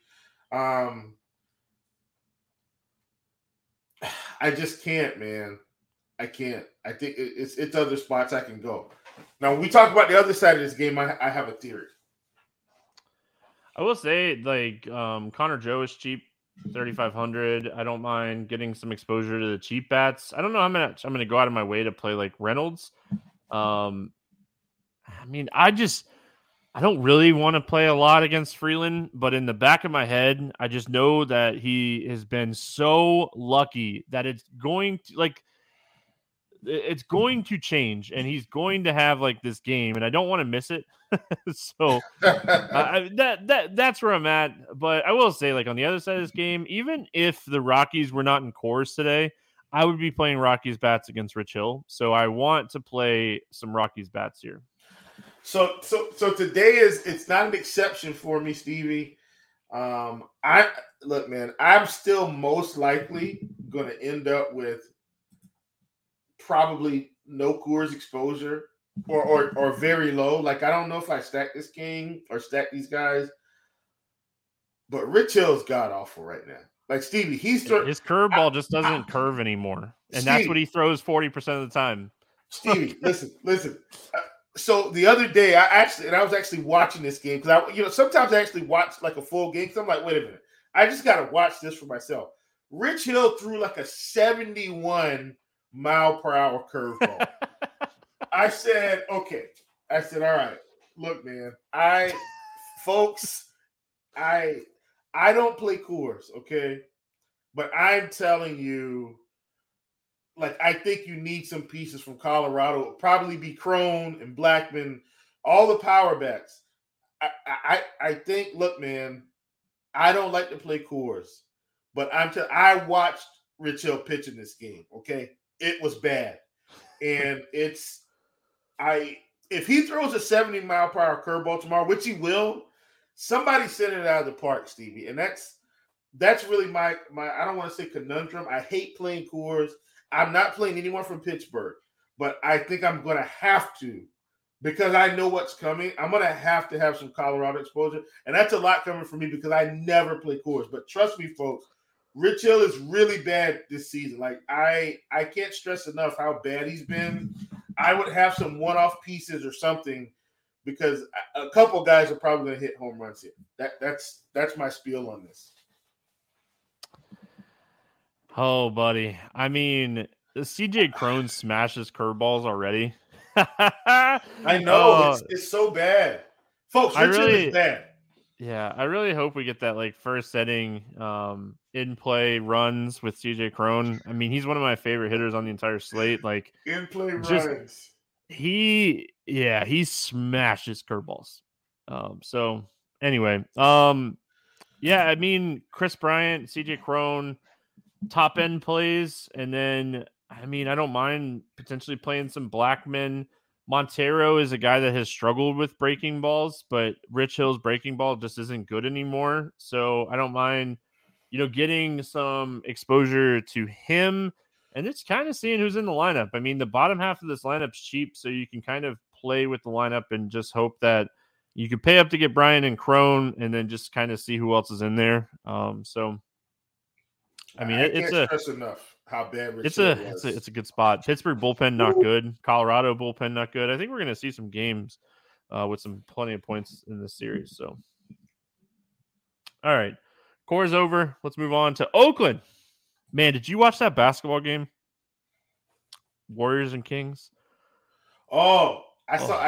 I just can't, man. I can't. I think it's other spots I can go. Now, when we talk about the other side of this game, I have a theory. I will say, like, Connor Joe is cheap, 3,500. I don't mind getting some exposure to the cheap bats. I don't know how much I'm going to go out of my way to play, like, Reynolds. I mean, I don't really want to play a lot against Freeland, but in the back of my head, I just know that he has been so lucky that it's going to change, and he's going to have like this game, and I don't want to miss it. So that's where I'm at. But I will say, like on the other side of this game, even if the Rockies were not in Coors today, I would be playing Rockies bats against Rich Hill. So I want to play some Rockies bats here. So today it's not an exception for me, Stevie. Look, man, I'm still most likely going to end up with probably no Coors exposure or very low. Like, I don't know if I stack this game or stack these guys, but Rich Hill's god awful right now. Like, Stevie, his curveball just doesn't curve anymore, and Stevie, that's what he throws 40% of the time. Stevie, listen. So the other day, I was actually watching this game because sometimes I actually watch like a full game because I'm like, wait a minute, I just got to watch this for myself. Rich Hill threw like a 71 mile per hour curveball. I said, okay. I said, all right, look, man, I don't play Coors, okay? But I'm telling you, like, I think you need some pieces from Colorado. It'll probably be Crone and Blackman, all the power bats. I think, look, man, I don't like to play Coors, but I watched Rich Hill pitch in this game, okay? It was bad. And if he throws a 70 mile per hour curveball tomorrow, which he will, somebody send it out of the park, Stevie. And that's really my I don't want to say conundrum. I hate playing Coors. I'm not playing anyone from Pittsburgh, but I think I'm going to have to, because I know what's coming. I'm going to have some Colorado exposure, and that's a lot coming from me because I never play Coors. But trust me, folks, Rich Hill is really bad this season. Like, I can't stress enough how bad he's been. I would have some one-off pieces or something because a couple guys are probably going to hit home runs here. That's my spiel on this. Oh, buddy. I mean, CJ Cron smashes curveballs already. I know. It's so bad. Folks, Richard is bad. Yeah, I really hope we get that like first inning in play runs with CJ Cron. I mean, he's one of my favorite hitters on the entire slate. Like in play runs. He smashes curveballs. So anyway, yeah, I mean, Chris Bryant, CJ Cron, top end plays, and then I mean, I don't mind potentially playing some Blackmon. Montero is a guy that has struggled with breaking balls, but Rich Hill's breaking ball just isn't good anymore. So I don't mind, getting some exposure to him and it's kind of seeing who's in the lineup. I mean, the bottom half of this lineup's cheap, so you can kind of play with the lineup and just hope that you can pay up to get Bryant and Cron and then just kind of see who else is in there. So I mean, it's stress enough how bad Rich Hill was. It's a good spot. Pittsburgh bullpen not good. Colorado bullpen not good. I think we're going to see some games with plenty of points in this series. So, all right, core's over. Let's move on to Oakland. Man, did you watch that basketball game? Warriors and Kings. Oh, I saw.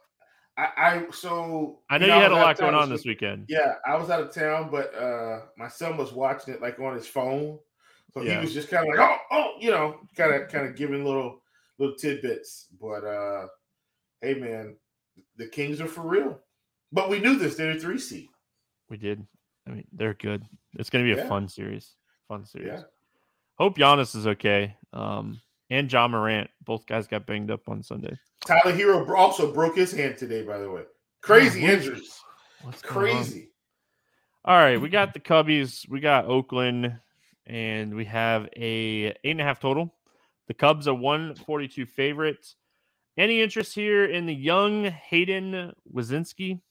I know you had a lot going on this weekend. Yeah, I was out of town, but my son was watching it like on his phone, so he was just kind of like, kind of giving little tidbits. But hey, man, the Kings are for real. But we knew this; they're a 3 seed. We did. I mean, they're good. It's going to be a fun series. Yeah. Hope Giannis is okay. And John Morant. Both guys got banged up on Sunday. Tyler Hero also broke his hand today, by the way. Crazy injuries. What's crazy? All right, we got the Cubbies. We got Oakland, and we have a 8.5 total. The Cubs are 142 favorites. Any interest here in the young Hayden Wiesinski?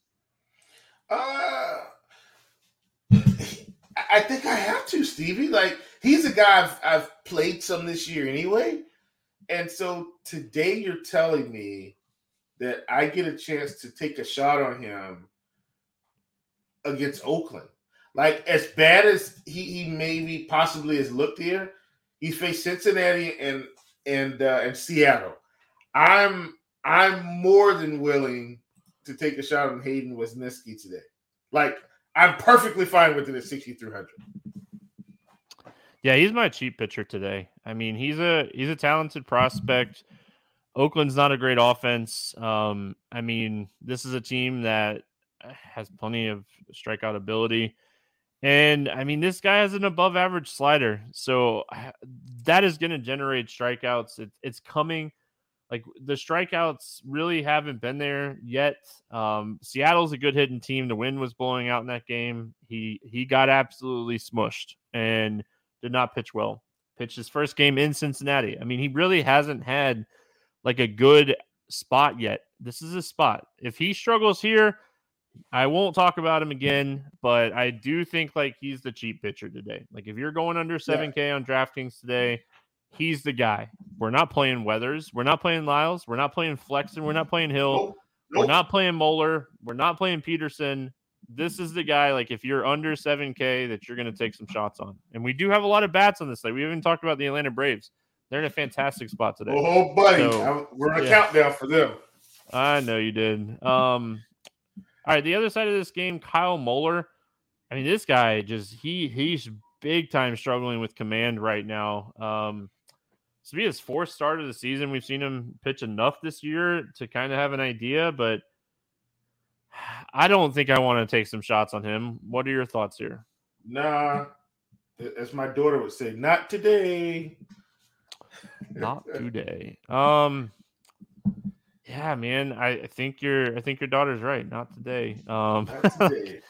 I think I have to, Stevie. Like, he's a guy I've played some this year anyway. And so today you're telling me that I get a chance to take a shot on him against Oakland. Like, as bad as he maybe possibly has looked here, he's faced Cincinnati and Seattle. I'm more than willing to take a shot on Hayden Wiesinski today. Like, I'm perfectly fine with it at 6,300. Yeah, he's my cheap pitcher today. I mean, he's a talented prospect. Oakland's not a great offense. I mean, this is a team that has plenty of strikeout ability. And, I mean, this guy has an above-average slider. So that is going to generate strikeouts. It's coming. Like, the strikeouts really haven't been there yet. Seattle's a good hitting team. The wind was blowing out in that game. He got absolutely smushed and did not pitch well. Pitched his first game in Cincinnati. I mean, he really hasn't had like a good spot yet. This is a spot. If he struggles here, I won't talk about him again, but I do think like he's the cheap pitcher today. Like, if you're going under 7K on DraftKings today, he's the guy. We're not playing Weathers. We're not playing Lyles. We're not playing Flexen. We're not playing Hill. Nope. We're not playing Moeller. We're not playing Peterson. This is the guy, like, if you're under 7K, that you're going to take some shots on. And we do have a lot of bats on this slate. We haven't talked about the Atlanta Braves. They're in a fantastic spot today. Oh, buddy. We're on a countdown for them. I know you did. All right, the other side of this game, Kyle Moeller. I mean, this guy he's big time struggling with command right now. This will be his fourth start of the season. We've seen him pitch enough this year to kind of have an idea, but I don't think I want to take some shots on him. What are your thoughts here? Nah, as my daughter would say, not today. Not today. Yeah, man. I think your daughter's right. Not today. Not today.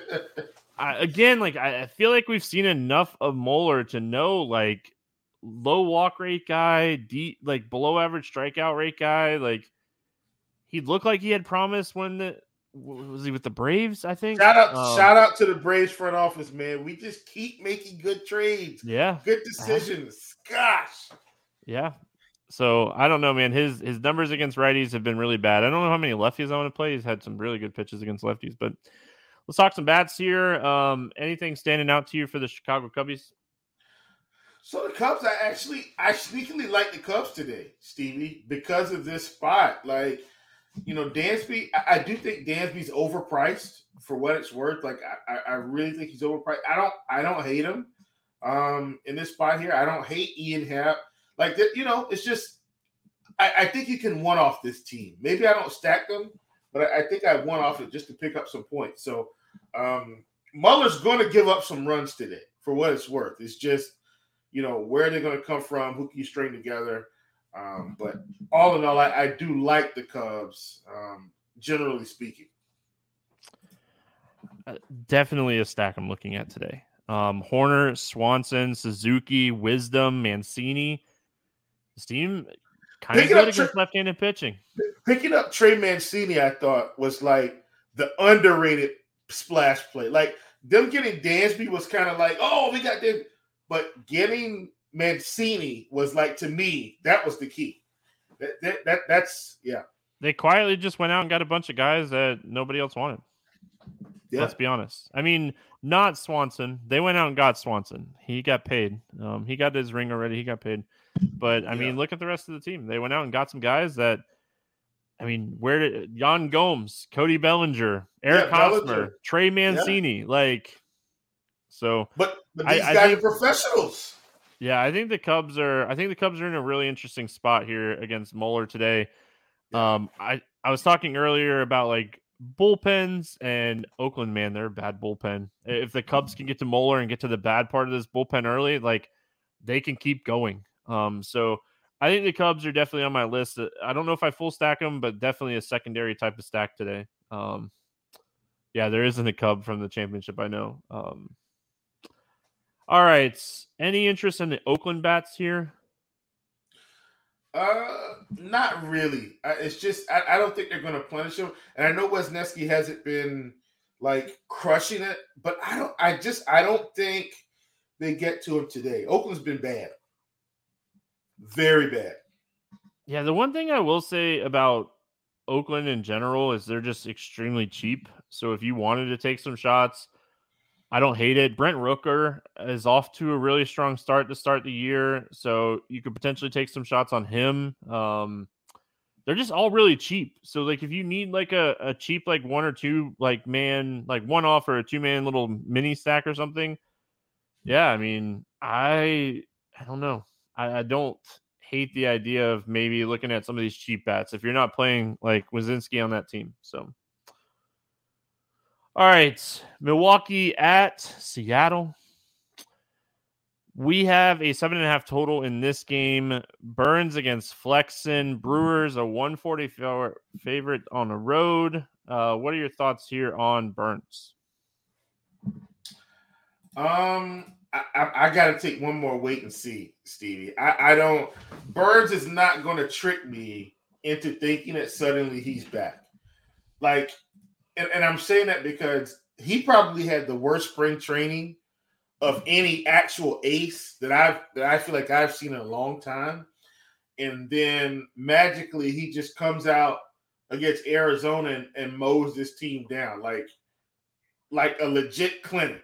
I feel like we've seen enough of Moeller to know, like, low walk rate guy, like below average strikeout rate guy. Like, he looked like he had promise when was he with the Braves? I think. Shout out to the Braves front office, man. We just keep making good trades. Yeah, good decisions. Gosh. Yeah. So I don't know, man. His numbers against righties have been really bad. I don't know how many lefties I want to play. He's had some really good pitches against lefties, but let's talk some bats here. Anything standing out to you for the Chicago Cubbies? So the Cubs, I sneakily like the Cubs today, Stevie, because of this spot. Like, Dansby, I do think Dansby's overpriced for what it's worth. Like, I really think he's overpriced. I don't hate him in this spot here. I don't hate Ian Happ. Like, it's just, I think you can one-off this team. Maybe I don't stack them, but I think I one-off it just to pick up some points. So Muller's going to give up some runs today for what it's worth. It's just, where they're going to come from, who can you string together. But all in all, I do like the Cubs, generally speaking. Definitely a stack I'm looking at today. Horner, Swanson, Suzuki, Wisdom, Mancini. This team kind of good against left-handed pitching. Picking up Trey Mancini, I thought, was like the underrated splash play. Like, them getting Dansby was kind of like, oh, we got this. But getting Mancini was like, to me, that was the key. That's. They quietly just went out and got a bunch of guys that nobody else wanted. Yeah. Let's be honest. I mean, not Swanson. They went out and got Swanson. He got paid. He got his ring already. He got paid. But, I mean, look at the rest of the team. They went out and got some guys that, I mean, where did Yan Gomes, Cody Bellinger, Eric Hosmer, Trey Mancini, so. But these guys are professionals. Yeah, I think the Cubs are in a really interesting spot here against Muller today. Yeah. I was talking earlier about like bullpens, and Oakland, man, they're a bad bullpen. If the Cubs can get to Muller and get to the bad part of this bullpen early, like they can keep going. So I think the Cubs are definitely on my list. I don't know if I full stack them, but definitely a secondary type of stack today. Yeah, there isn't a Cub from the championship, I know. All right. Any interest in the Oakland bats here? Not really. It's just I don't think they're going to punish him. And I know Wesneski hasn't been like crushing it, but I don't think they get to him today. Oakland's been bad. Very bad. Yeah, the one thing I will say about Oakland in general is they're just extremely cheap. So if you wanted to take some shots, I don't hate it. Brent Rooker is off to a really strong start to start the year, so you could potentially take some shots on him. They're just all really cheap. So like if you need like a cheap like one or two like man like one off or a 2-man little mini stack or something, yeah, I mean I don't know. I don't hate the idea of maybe looking at some of these cheap bats if you're not playing like Wazinski on that team. So, all right, Milwaukee at Seattle. We have a 7.5 total in this game. Burns against Flexen. Brewers a 144 favorite on the road. What are your thoughts here on Burns? I got to take one more wait and see, Stevie. I don't. Burns is not going to trick me into thinking that suddenly he's back. Like, and I'm saying that because he probably had the worst spring training of any actual ace that I feel like I've seen in a long time. And then magically he just comes out against Arizona and mows this team down like a legit clinic.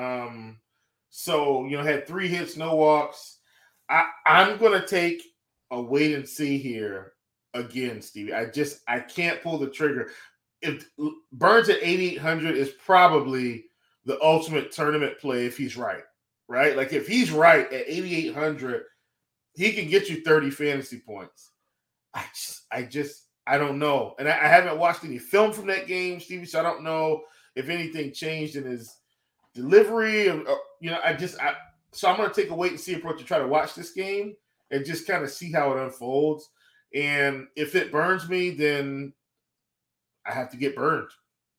So, had 3 hits, no walks. I'm going to take a wait and see here again, Stevie. I can't pull the trigger. If Burns at 8,800 is probably the ultimate tournament play if he's right? Like if he's right at 8,800, he can get you 30 fantasy points. I don't know. And I haven't watched any film from that game, Stevie, so I don't know if anything changed in his delivery. So I'm going to take a wait and see approach to try to watch this game and just kind of see how it unfolds. And if it burns me, then I have to get burned.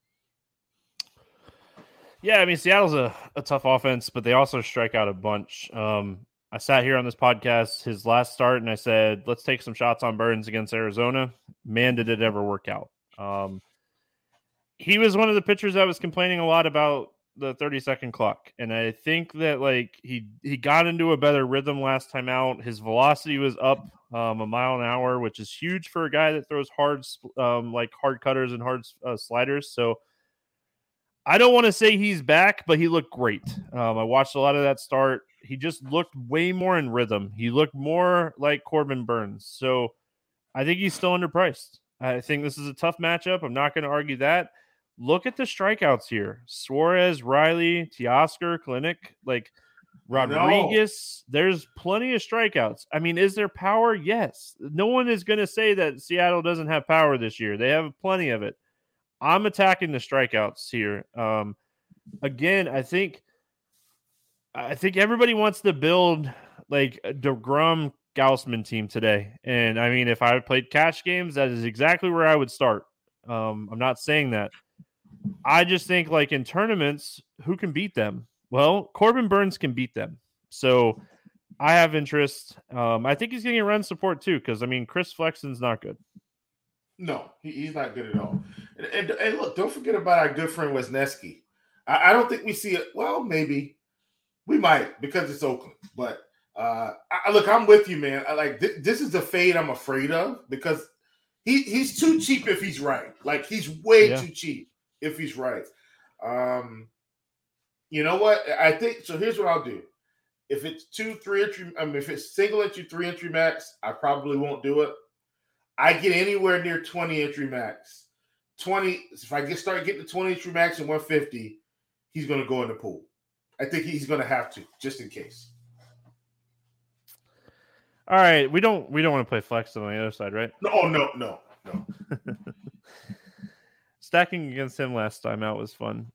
Yeah, I mean, Seattle's a tough offense, but they also strike out a bunch. I sat here on this podcast, his last start, and I said, let's take some shots on Burns against Arizona. Man, did it ever work out. He was one of the pitchers I was complaining a lot about the 30-second clock. And I think that like he got into a better rhythm last time out. His velocity was up a mile an hour, which is huge for a guy that throws hard cutters and hard sliders. So I don't want to say he's back, but he looked great. I watched a lot of that start. He just looked way more in rhythm. He looked more like Corbin Burnes. So I think he's still underpriced. I think this is a tough matchup. I'm not going to argue that. Look at the strikeouts here. Suarez, Riley, Teoscar, Clinic, like Rodriguez. There's plenty of strikeouts. I mean, is there power? Yes. No one is going to say that Seattle doesn't have power this year. They have plenty of it. I'm attacking the strikeouts here. Again, I think everybody wants to build like a DeGrom Gausman team today. And I mean, if I played cash games, that is exactly where I would start. I'm not saying that. I just think like in tournaments, who can beat them? Well, Corbin Burnes can beat them. So I have interest. I think he's getting run support too, because I mean, Chris Flexen's not good. No, he's not good at all. And look, don't forget about our good friend Wisniewski. I don't think we see it. Well, maybe we might because it's Oakland. But look, I'm with you, man. This is the fade I'm afraid of because he's too cheap if he's right. Like he's way too cheap if he's right. You know what? I think so. Here's what I'll do. If it's 2-3 entry, if it's single entry 3 entry max, I probably won't do it. I get anywhere near 20 entry max. 20. If I start getting to 20 entry max and 150, he's going to go in the pool. I think he's going to have to, just in case. All right, we don't want to play flex on the other side, right? No. Stacking against him last time out was fun.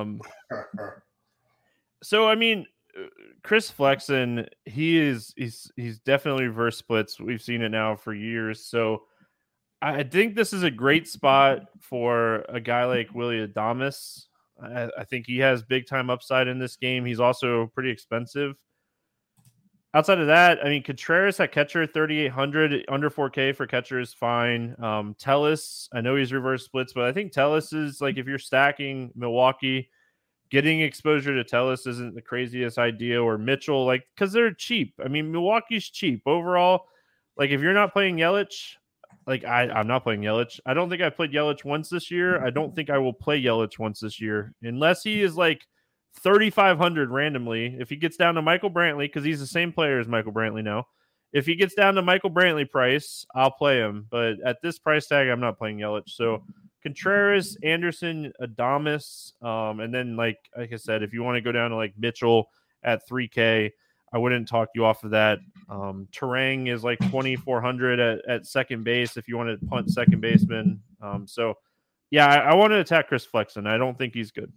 So I mean, Chris Flexen, he's definitely reverse splits. We've seen it now for years. So I think this is a great spot for a guy like Willy Adames. I think he has big time upside in this game. He's also pretty expensive. Outside of that, I mean, Contreras at catcher, 3,800 under 4K for catcher is fine. Tellis, I know he's reverse splits, but I think Tellis is like if you're stacking Milwaukee, getting exposure to Tellis isn't the craziest idea, or Mitchell, like because they're cheap. I mean, Milwaukee's cheap overall. Like if you're not playing Yelich, like I'm not playing Yelich. I don't think I played Yelich once this year. I don't think I will play Yelich once this year unless he is like 3,500 randomly. If he gets down to Michael Brantley, because he's the same player as Michael Brantley now. If he gets down to Michael Brantley price, I'll play him. But at this price tag, I'm not playing Yelich. So Contreras, Anderson, Adames, and then like I said, if you want to go down to like Mitchell at 3K, I wouldn't talk you off of that. Terang is like 2,400 at second base if you want to punt second baseman. So yeah, I want to attack Chris Flexen. I don't think he's good.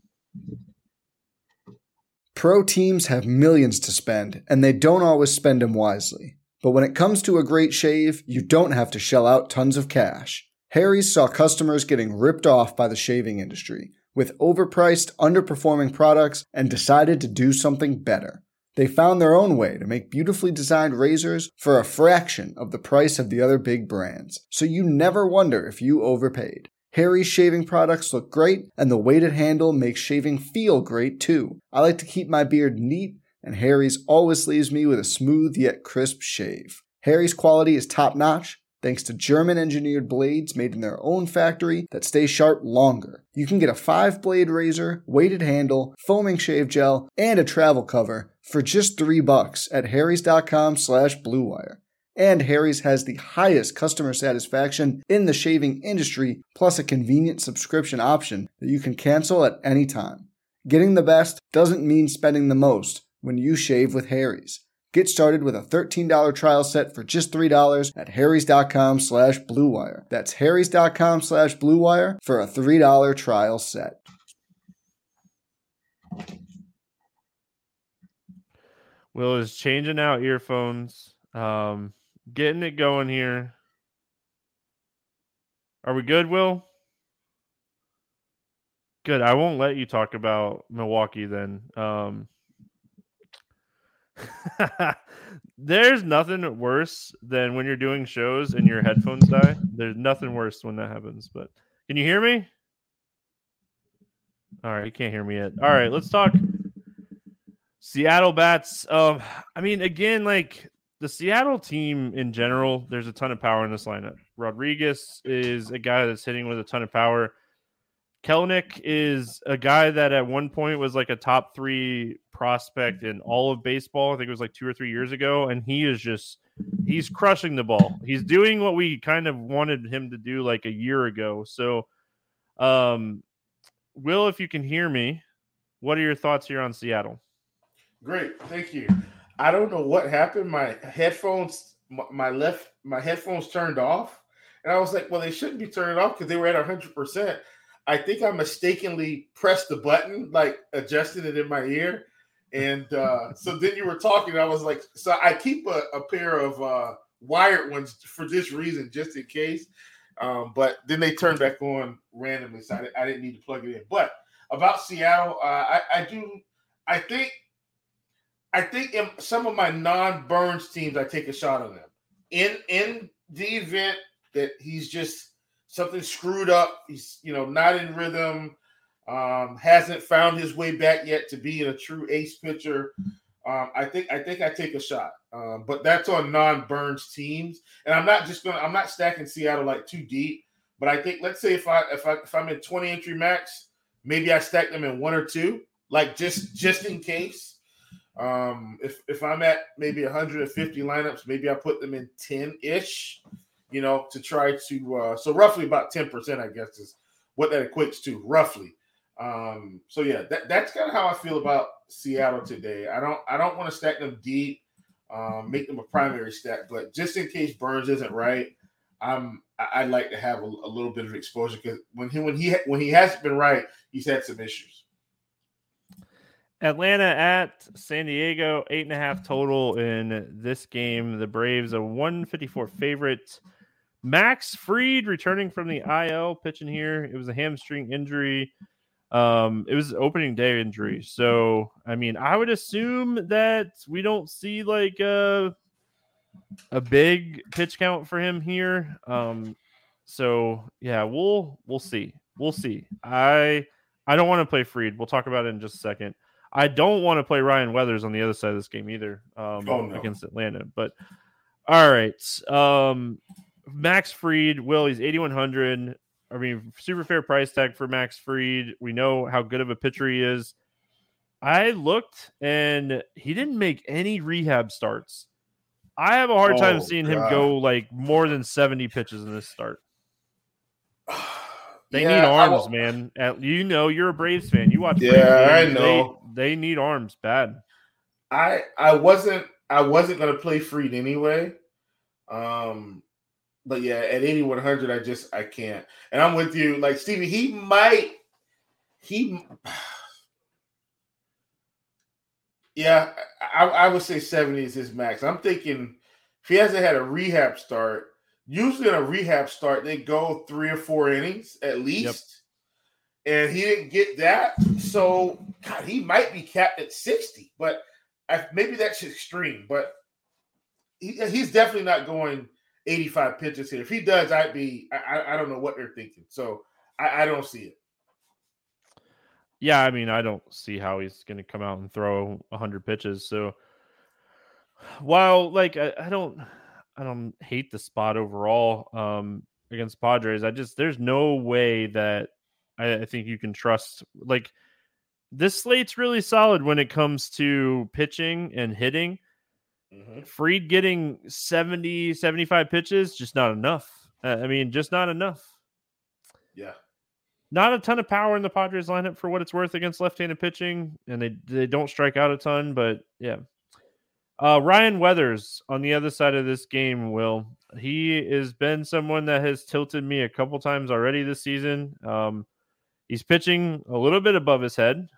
Pro teams have millions to spend, and they don't always spend them wisely. But when it comes to a great shave, you don't have to shell out tons of cash. Harry's saw customers getting ripped off by the shaving industry with overpriced, underperforming products and decided to do something better. They found their own way to make beautifully designed razors for a fraction of the price of the other big brands, so you never wonder if you overpaid. Harry's shaving products look great, and the weighted handle makes shaving feel great too. I like to keep my beard neat, and Harry's always leaves me with a smooth yet crisp shave. Harry's quality is top-notch, thanks to German-engineered blades made in their own factory that stay sharp longer. You can get a 5-blade razor, weighted handle, foaming shave gel, and a travel cover for just $3 at harrys.com/bluewire. And Harry's has the highest customer satisfaction in the shaving industry, plus a convenient subscription option that you can cancel at any time. Getting the best doesn't mean spending the most when you shave with Harry's. Get started with a $13 trial set for just $3 at harrys.com/bluewire. That's harrys.com/bluewire for a $3 trial set. Will is changing out earphones. Getting it going here. Are we good, Will? Good. I won't let you talk about Milwaukee then. There's nothing worse than when you're doing shows and your headphones die. There's nothing worse when that happens. But can you hear me? All right, you can't hear me yet. All right, let's talk Seattle bats. I mean, again, like the Seattle team in general, there's a ton of power in this lineup. Rodriguez is a guy that's hitting with a ton of power. Kelenic is a guy that at one point was like a top 3 prospect in all of baseball. I think it was like 2 or 3 years ago. And he's crushing the ball. He's doing what we kind of wanted him to do like a year ago. So, Will, if you can hear me, what are your thoughts here on Seattle? Great. Thank you. I don't know what happened. My headphones turned off. And I was like, well, they shouldn't be turning off because they were at 100%. I think I mistakenly pressed the button, like adjusted it in my ear. And so then you were talking. I was like, so I keep a pair of wired ones for this reason, just in case. But then they turned back on randomly, so I didn't need to plug it in. But about Seattle, I think in some of my non-Burns teams, I take a shot on them. In the event that he's just something screwed up, he's not in rhythm, hasn't found his way back yet to being a true ace pitcher. I think I take a shot, but that's on non-Burns teams, and I'm not stacking Seattle like too deep. But I think, let's say if I'm in 20 entry max, maybe I stack them in 1 or 2, like just in case. If I'm at maybe 150 lineups, maybe I put them in 10-ish, to try to so roughly about 10%, I guess, is what that equates to, roughly. So yeah, that's kind of how I feel about Seattle today. I don't want to stack them deep, make them a primary stack, but just in case Burns isn't right, I'd like to have a little bit of exposure, because when he hasn't been right, he's had some issues. Atlanta at San Diego, 8.5 total in this game. The Braves a 154 favorite. Max Fried returning from the IL, pitching here. It was a hamstring injury. It was an opening day injury. So, I mean, I would assume that we don't see like a big pitch count for him here. So yeah, we'll see. We'll see. I don't want to play Fried. We'll talk about it in just a second. I don't want to play Ryan Weathers on the other side of this game either, against Atlanta. But all right. Max Fried, Will, he's 8,100. I mean, super fair price tag for Max Fried. We know how good of a pitcher he is. I looked, and he didn't make any rehab starts. I have a hard time seeing him go like more than 70 pitches in this start. They need arms, man. You're a Braves fan. You watch Braves games. I know. They need arms bad. I wasn't going to play Fried anyway. But yeah, at 8,100, I can't. And I'm with you. Like, Stevie, yeah, I would say 70 is his max. I'm thinking if he hasn't had a rehab start, usually in a rehab start, they go 3 or 4 innings at least. Yep. And he didn't get that. So, God, he might be capped at 60. But maybe that's extreme. But he's definitely not going 85 pitches here. If he does, I don't know what they're thinking. So I don't see it. Yeah, I mean, I don't see how he's going to come out and throw 100 pitches. So while like I don't hate the spot overall against Padres, there's no way that I think you can trust. Like, this slate's really solid when it comes to pitching and hitting. Mm-hmm. Fried getting 70, 75 pitches, just not enough. Just not enough. Yeah. Not a ton of power in the Padres lineup for what it's worth against left-handed pitching, and they don't strike out a ton, but yeah. Ryan Weathers on the other side of this game, Will. He has been someone that has tilted me a couple times already this season. He's pitching a little bit above his head.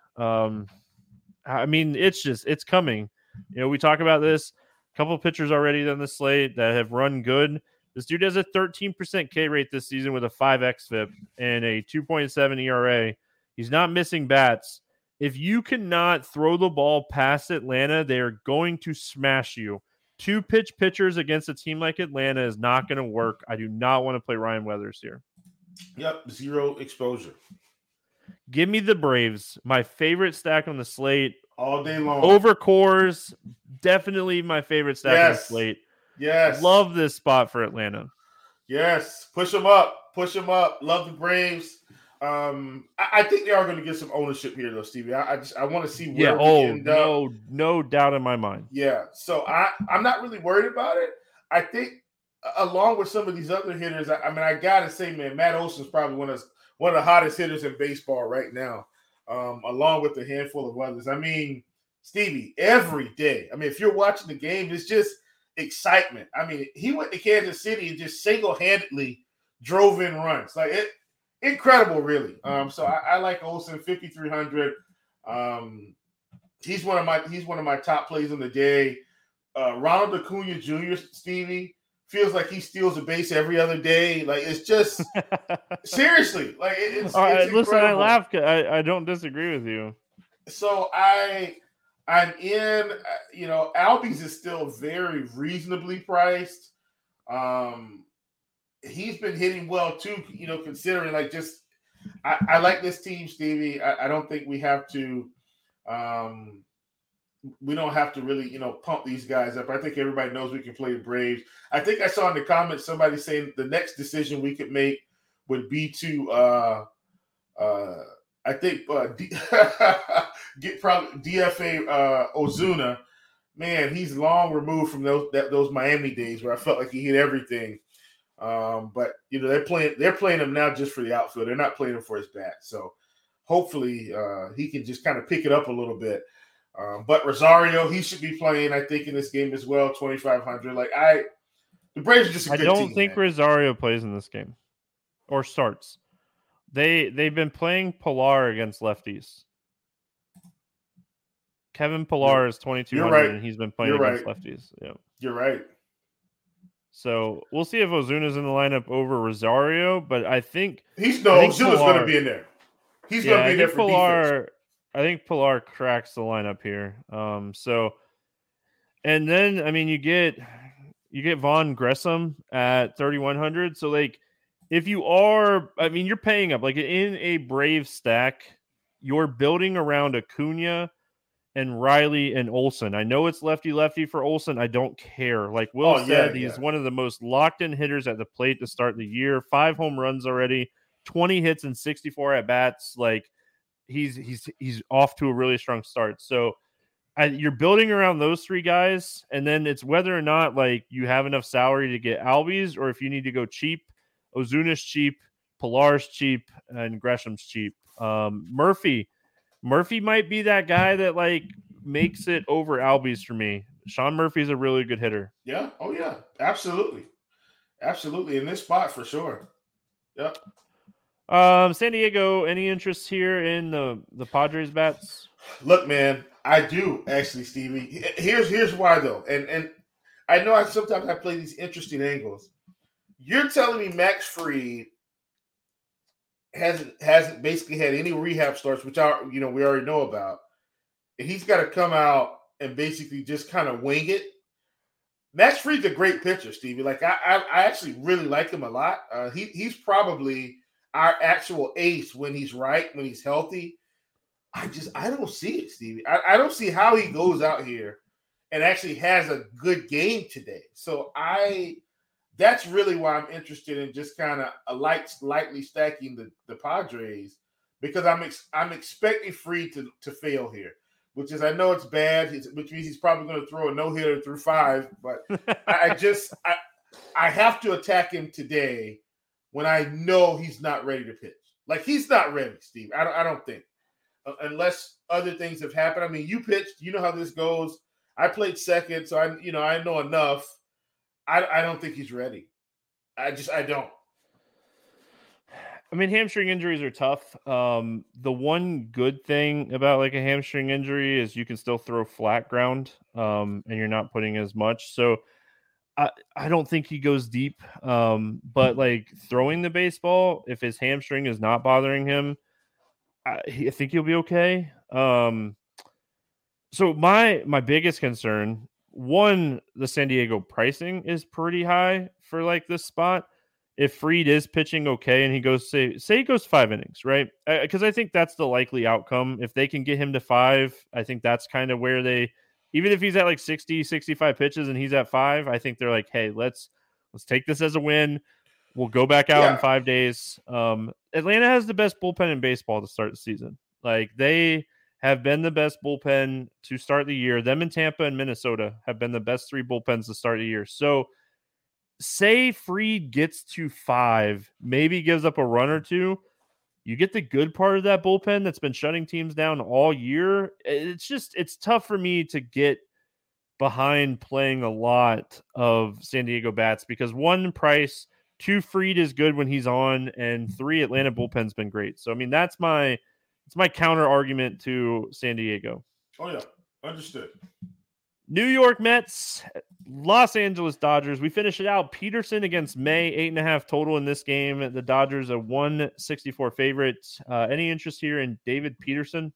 It's coming. We talk about this. A couple of pitchers already on the slate that have run good. This dude has a 13% K rate this season with a 5 xFIP and a 2.7 ERA. He's not missing bats. If you cannot throw the ball past Atlanta, they are going to smash you. 2-pitch pitchers against a team like Atlanta is not going to work. I do not want to play Ryan Weathers here. Yep, 0 exposure. Give me the Braves. My favorite stack on the slate. All day long. Over Coors. Definitely my favorite stack on the slate. Yes. Love this spot for Atlanta. Yes. Push them up. Push them up. Love the Braves. I think they are going to get some ownership here, though, Stevie. I want to see where we end up. No doubt in my mind. Yeah. So I'm not really worried about it. I think along with some of these other hitters, I got to say, man, Matt Olson's probably one of the hottest hitters in baseball right now, along with a handful of others. I mean, Stevie, every day. I mean, if you're watching the game, it's just excitement. I mean, he went to Kansas City and just single-handedly drove in runs. Like it. Incredible, really. So I like Olson, 5,300. He's one of my top plays of the day. Ronald Acuna Jr., Stevie, feels like he steals a base every other day. Like it's just seriously, like it's. All right, it's listen, I laugh. I don't disagree with you. So I'm in. Albies is still very reasonably priced. He's been hitting well too, considering like just I like this team, Stevie. I don't think we have to we don't have to really, pump these guys up. I think everybody knows we can play the Braves. I think I saw in the comments somebody saying the next decision we could make would be to get probably DFA Ozuna. Man, he's long removed from those Miami days where I felt like he hit everything. But they're playing him now just for the outfield. They're not playing him for his bat. So hopefully he can just kind of pick it up a little bit. But Rosario, he should be playing, I think, in this game as well. 2,500. The Braves are just a good team. I don't think Rosario plays in this game or starts. They've been playing Pilar against lefties. Kevin Pilar is 2,200, and he's been playing against lefties. Yeah, you're right. So we'll see if Ozuna's in the lineup over Rosario, but I think Ozuna's going to be in there. He's going to be there for defense. I think Pilar cracks the lineup here. And then I mean you get Vaughn Gresham at 3,100. So like if you are, I mean you're paying up like in a Brave stack, you're building around Acuna and Riley and Olson. I know it's lefty for Olson. I don't care. Like Will said, he's one of the most locked-in hitters at the plate to start the year. 5 home runs already, 20 hits and 64 at-bats. Like he's off to a really strong start. So you're building around those 3 guys, and then it's whether or not like you have enough salary to get Albies, or if you need to go cheap. Ozuna's cheap, Pilar's cheap, and Gresham's cheap. Murphy might be that guy that like makes it over Albies for me. Sean Murphy's a really good hitter. Yeah. Oh yeah. Absolutely. In this spot for sure. Yep. San Diego, any interest here in the Padres bats? Look, man, I do actually, Stevie. Here's why though. And I know sometimes I play these interesting angles. You're telling me Max Fried hasn't basically had any rehab starts, which we already know about, and he's got to come out and basically just kind of wing it. Max Fried's a great pitcher, Stevie. Like I actually really like him a lot. He's probably our actual ace when he's right, when he's healthy. I don't see it, Stevie. I don't see how he goes out here and actually has a good game today. So that's really why I'm interested in just kind of lightly stacking the Padres, because I'm expecting Fried to fail here, which is, I know it's bad, which means he's probably going to throw a no-hitter through 5, but I have to attack him today when I know he's not ready to pitch. Like he's not ready, Steve. I don't think, unless other things have happened. I mean, you pitched, you know how this goes. I played second, so I know enough. I don't think he's ready. I don't. I mean, hamstring injuries are tough. The one good thing about like a hamstring injury is you can still throw flat ground, and you're not putting as much. So I don't think he goes deep. But like throwing the baseball, if his hamstring is not bothering him, I think he'll be okay. So my biggest concern, one, the San Diego pricing is pretty high for like this spot. if Fried is pitching okay and he goes, say he goes 5 innings, right? Because I think that's the likely outcome. If they can get him to 5, I think that's kind of where even if he's at like 60, 65 pitches and he's at 5, I think they're like, hey, let's take this as a win. We'll go back out in 5 days. Atlanta has the best bullpen in baseball to start the season. Like, they have been the best bullpen to start the year. Them and Tampa and Minnesota have been the best 3 bullpens to start the year. So say Fried gets to 5, maybe gives up a run or 2. You get the good part of that bullpen that's been shutting teams down all year. It's tough for me to get behind playing a lot of San Diego bats because 1, Price, 2, Fried is good when he's on, and 3, Atlanta bullpen's been great. So, I mean, it's my counter argument to San Diego. Oh, yeah. Understood. New York Mets, Los Angeles Dodgers. We finish it out. Peterson against May, 8.5 total in this game. The Dodgers a 164 favorite. Any interest here in David Peterson?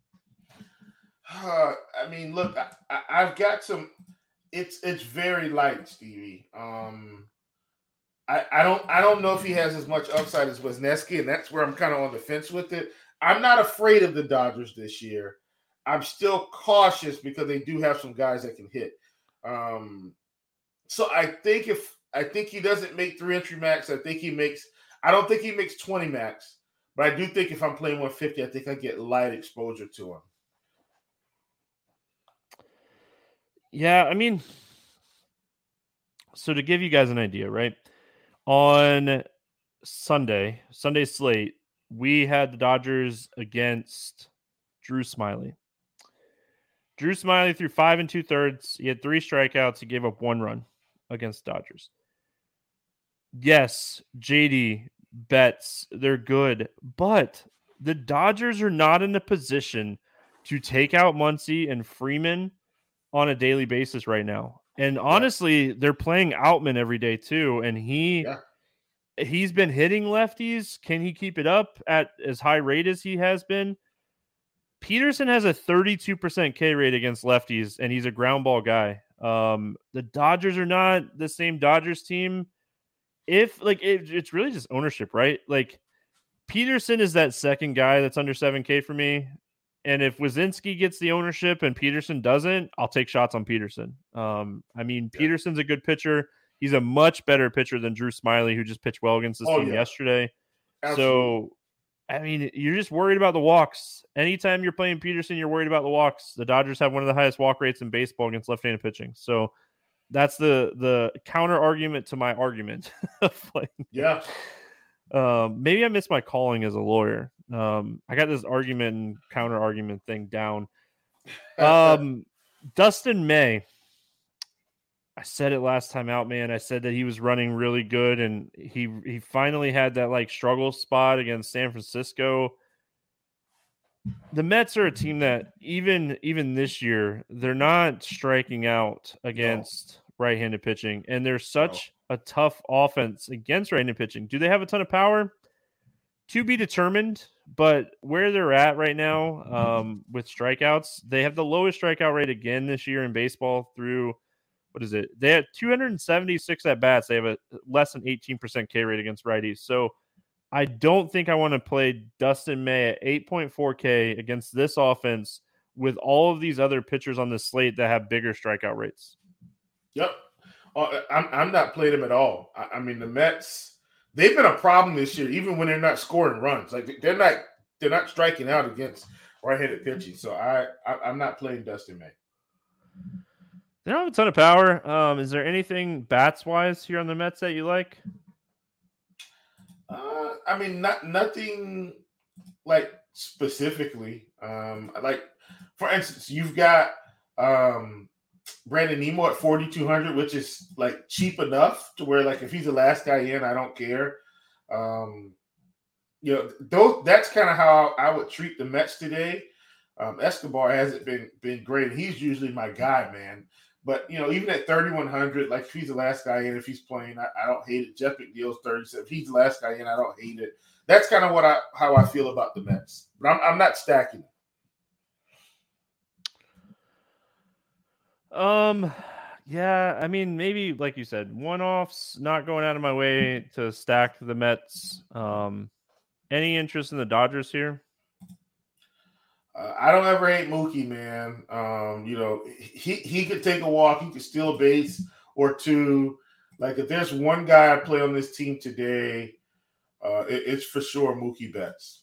I mean, look, I've got some. It's very light, Stevie. I don't know if he has as much upside as Wisniewski, and that's where I'm kind of on the fence with it. I'm not afraid of the Dodgers this year. I'm still cautious because they do have some guys that can hit. So I think he doesn't make 3 entry max, I don't think he makes 20 max, but I do think if I'm playing 150, I think I get light exposure to him. Yeah, I mean, so to give you guys an idea, right? On Sunday slate, we had the Dodgers against Drew Smyly. Drew Smyly threw 5 2/3. He had 3 strikeouts. He gave up 1 run against Dodgers. Yes, JD, Betts, they're good, but the Dodgers are not in a position to take out Muncy and Freeman on a daily basis right now. And honestly, they're playing Outman every day too, and he's been hitting lefties. Can he keep it up at as high rate as he has been? Peterson has a 32% K rate against lefties, and he's a ground ball guy. The Dodgers are not the same Dodgers team. It's really just ownership, right? Like, Peterson is that second guy that's under 7K for me. And if Wisniewski gets the ownership and Peterson doesn't, I'll take shots on Peterson. Peterson's a good pitcher. He's a much better pitcher than Drew Smyly, who just pitched well against this team yesterday. Absolutely. So, I mean, you're just worried about the walks. Anytime you're playing Peterson, you're worried about the walks. The Dodgers have one of the highest walk rates in baseball against left-handed pitching. So that's the counter argument to my argument. Yeah. Maybe I missed my calling as a lawyer. I got this argument and counter argument thing down. Dustin May. I said it last time out, man. I said that he was running really good, and he finally had that struggle spot against San Francisco. The Mets are a team that even this year, they're not striking out against right-handed pitching, and they're such a tough offense against right-handed pitching. Do they have a ton of power? To be determined, but where they're at right now with strikeouts, they have the lowest strikeout rate again this year in baseball through – what is it? They had 276 at bats. They have a less than 18% K rate against righties. So I don't think I want to play Dustin May at 8.4K against this offense with all of these other pitchers on the slate that have bigger strikeout rates. Yep. I'm not playing them at all. I mean, the Mets, they've been a problem this year, even when they're not scoring runs. Like, they're not striking out against right-handed pitching. So I'm not playing Dustin May. They don't have a ton of power. Is there anything bats-wise here on the Mets that you like? I mean, nothing specifically. For instance, you've got Brandon Nimmo at 4,200, which is cheap enough to where if he's the last guy in, I don't care. That's kind of how I would treat the Mets today. Escobar hasn't been great. He's usually my guy, man. But, even at 3,100, if he's the last guy in, if he's playing, I don't hate it. Jeff McNeil's 37. If he's the last guy in, I don't hate it. That's kind of how I feel about the Mets. But I'm not stacking it. Yeah, I mean, maybe like you said, one-offs. Not going out of my way to stack the Mets. Any interest in the Dodgers here? I don't ever hate Mookie, man. He could take a walk. He could steal a base or two. Like if there's one guy I play on this team today, it's for sure Mookie Betts.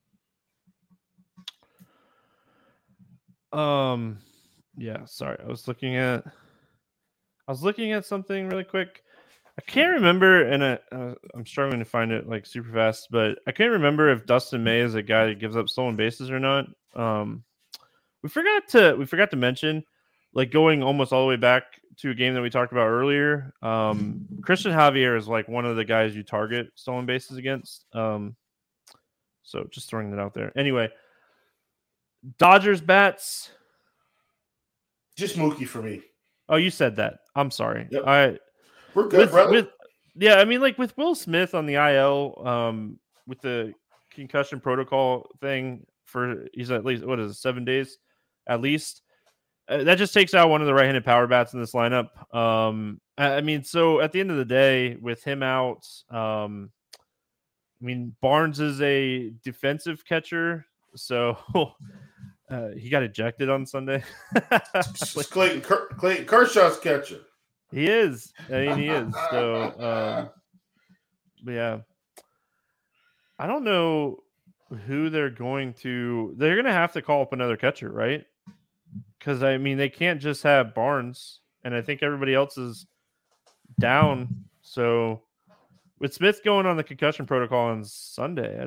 Yeah. Sorry, I was looking at something really quick. I can't remember, and I'm struggling to find it like super fast, but I can't remember if Dustin May is a guy that gives up stolen bases or not. We forgot to mention, like going almost all the way back to a game that we talked about earlier. Christian Javier is like one of the guys you target stolen bases against. So just throwing that out there. Anyway, Dodgers bats. Just Mookie for me. Oh, you said that. I'm sorry. Yep. All right. We're good, brother. I mean, like with Will Smith on the IL, with the concussion protocol thing he's at least, 7 days at least. That just takes out one of the right-handed power bats in this lineup. I mean, so at the end of the day, with him out, I mean, Barnes is a defensive catcher, so he got ejected on Sunday. Clayton Kershaw's catcher. He is. I mean, he is. So, yeah. I don't know who they're going to have to call up another catcher, right? Because, I mean, they can't just have Barnes, and I think everybody else is down. So, with Smith going on the concussion protocol on Sunday,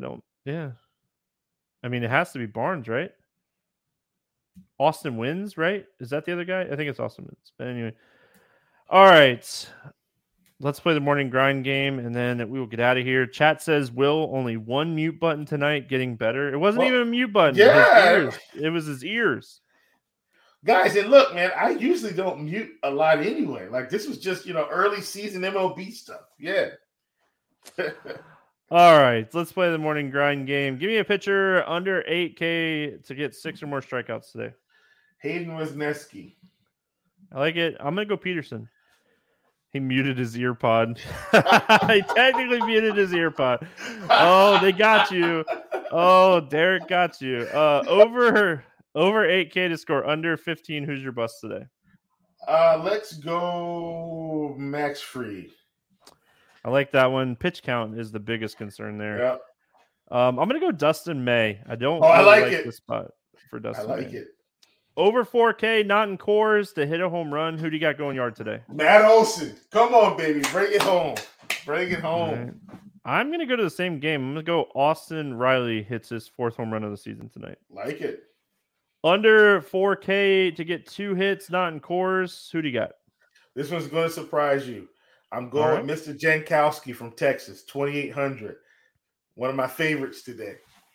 I mean, it has to be Barnes, right? Austin Wins, right? Is that the other guy? I think it's Austin Wins. But anyway. All right. Let's play the morning grind game, and then we will get out of here. Chat says, Will, only one mute button tonight, getting better. It wasn't even a mute button. Yeah. It was his ears. Guys, and look, man, I usually don't mute a lot anyway. Like, this was just, early season MLB stuff. Yeah. All right. Let's play the morning grind game. Give me a pitcher under 8K to get 6 or more strikeouts today. Hayden Wesneski. I like it. I'm going to go Peterson. He muted his ear pod. He technically muted his ear pod. Oh, they got you. Oh, Derek got you. Over 8K to score, under 15. Who's your bust today? Let's go Max Fried. I like that one. Pitch count is the biggest concern there. Yep. I'm going to go Dustin May. I don't I like the spot for Dustin May. I like May. it. Over 4K, not in cores, to hit a home run. Who do you got going yard today? Matt Olson. Come on, baby. Bring it home. Bring it home. Right. I'm going to go to the same game. I'm going to go Austin Riley hits his 4th home run of the season tonight. Like it. Under 4K to get 2 hits, not in cores. Who do you got? This one's going to surprise you. I'm going with Mr. Jankowski from Texas, 2,800. One of my favorites today.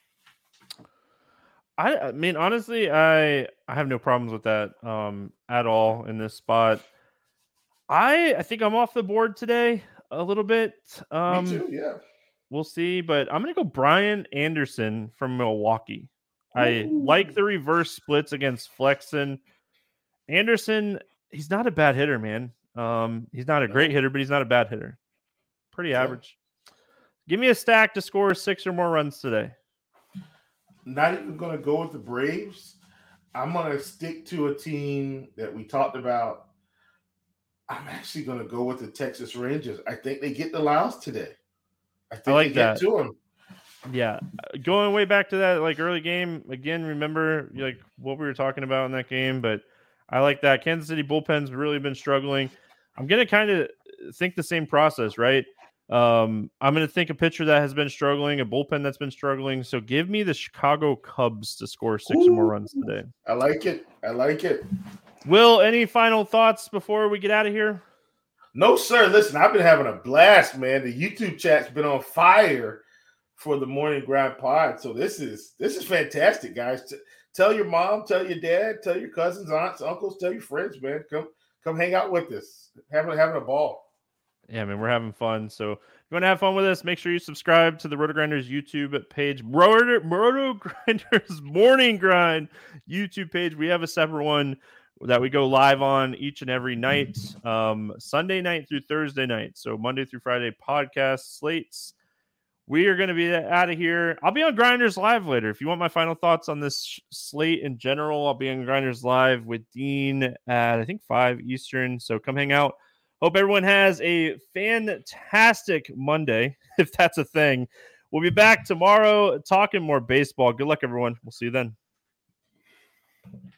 I mean, honestly, I have no problems with that at all in this spot. I think I'm off the board today a little bit. Me too, yeah. We'll see, but I'm going to go Brian Anderson from Milwaukee. Ooh. I like the reverse splits against Flexen. Anderson, he's not a bad hitter, man. He's not a great hitter, but he's not a bad hitter. Pretty average. Give me a stack to score 6 or more runs today. Not even going to go with the Braves. I'm going to stick to a team that we talked about. I'm actually going to go with the Texas Rangers. I think they get the Lyles today. I think like they get that. to them. Yeah. Going way back to that like early game, again, remember like what we were talking about in that game, but I like that. Kansas City bullpen's really been struggling. I'm going to kind of think the same process, right? I'm going to think a pitcher that has been struggling, a bullpen that's been struggling. So give me the Chicago Cubs to score 6 or more runs today. I like it. I like it. Will, any final thoughts before we get out of here? No, sir. Listen, I've been having a blast, man. The YouTube chat's been on fire for the Morning Grind Pod. So this is fantastic, guys. Tell your mom, tell your dad, tell your cousins, aunts, uncles, tell your friends, man. Come hang out with us. Having a ball. Yeah, man, we're having fun. So if you want to have fun with us, make sure you subscribe to the Roto Grinders YouTube page, Roto Grinders Morning Grind YouTube page. We have a separate one that we go live on each and every night, Sunday night through Thursday night. So Monday through Friday podcast slates. We are going to be out of here. I'll be on Grinders Live later. If you want my final thoughts on this slate in general, I'll be on Grinders Live with Dean at, I think, 5 Eastern. So come hang out. Hope everyone has a fantastic Monday, if that's a thing. We'll be back tomorrow talking more baseball. Good luck, everyone. We'll see you then.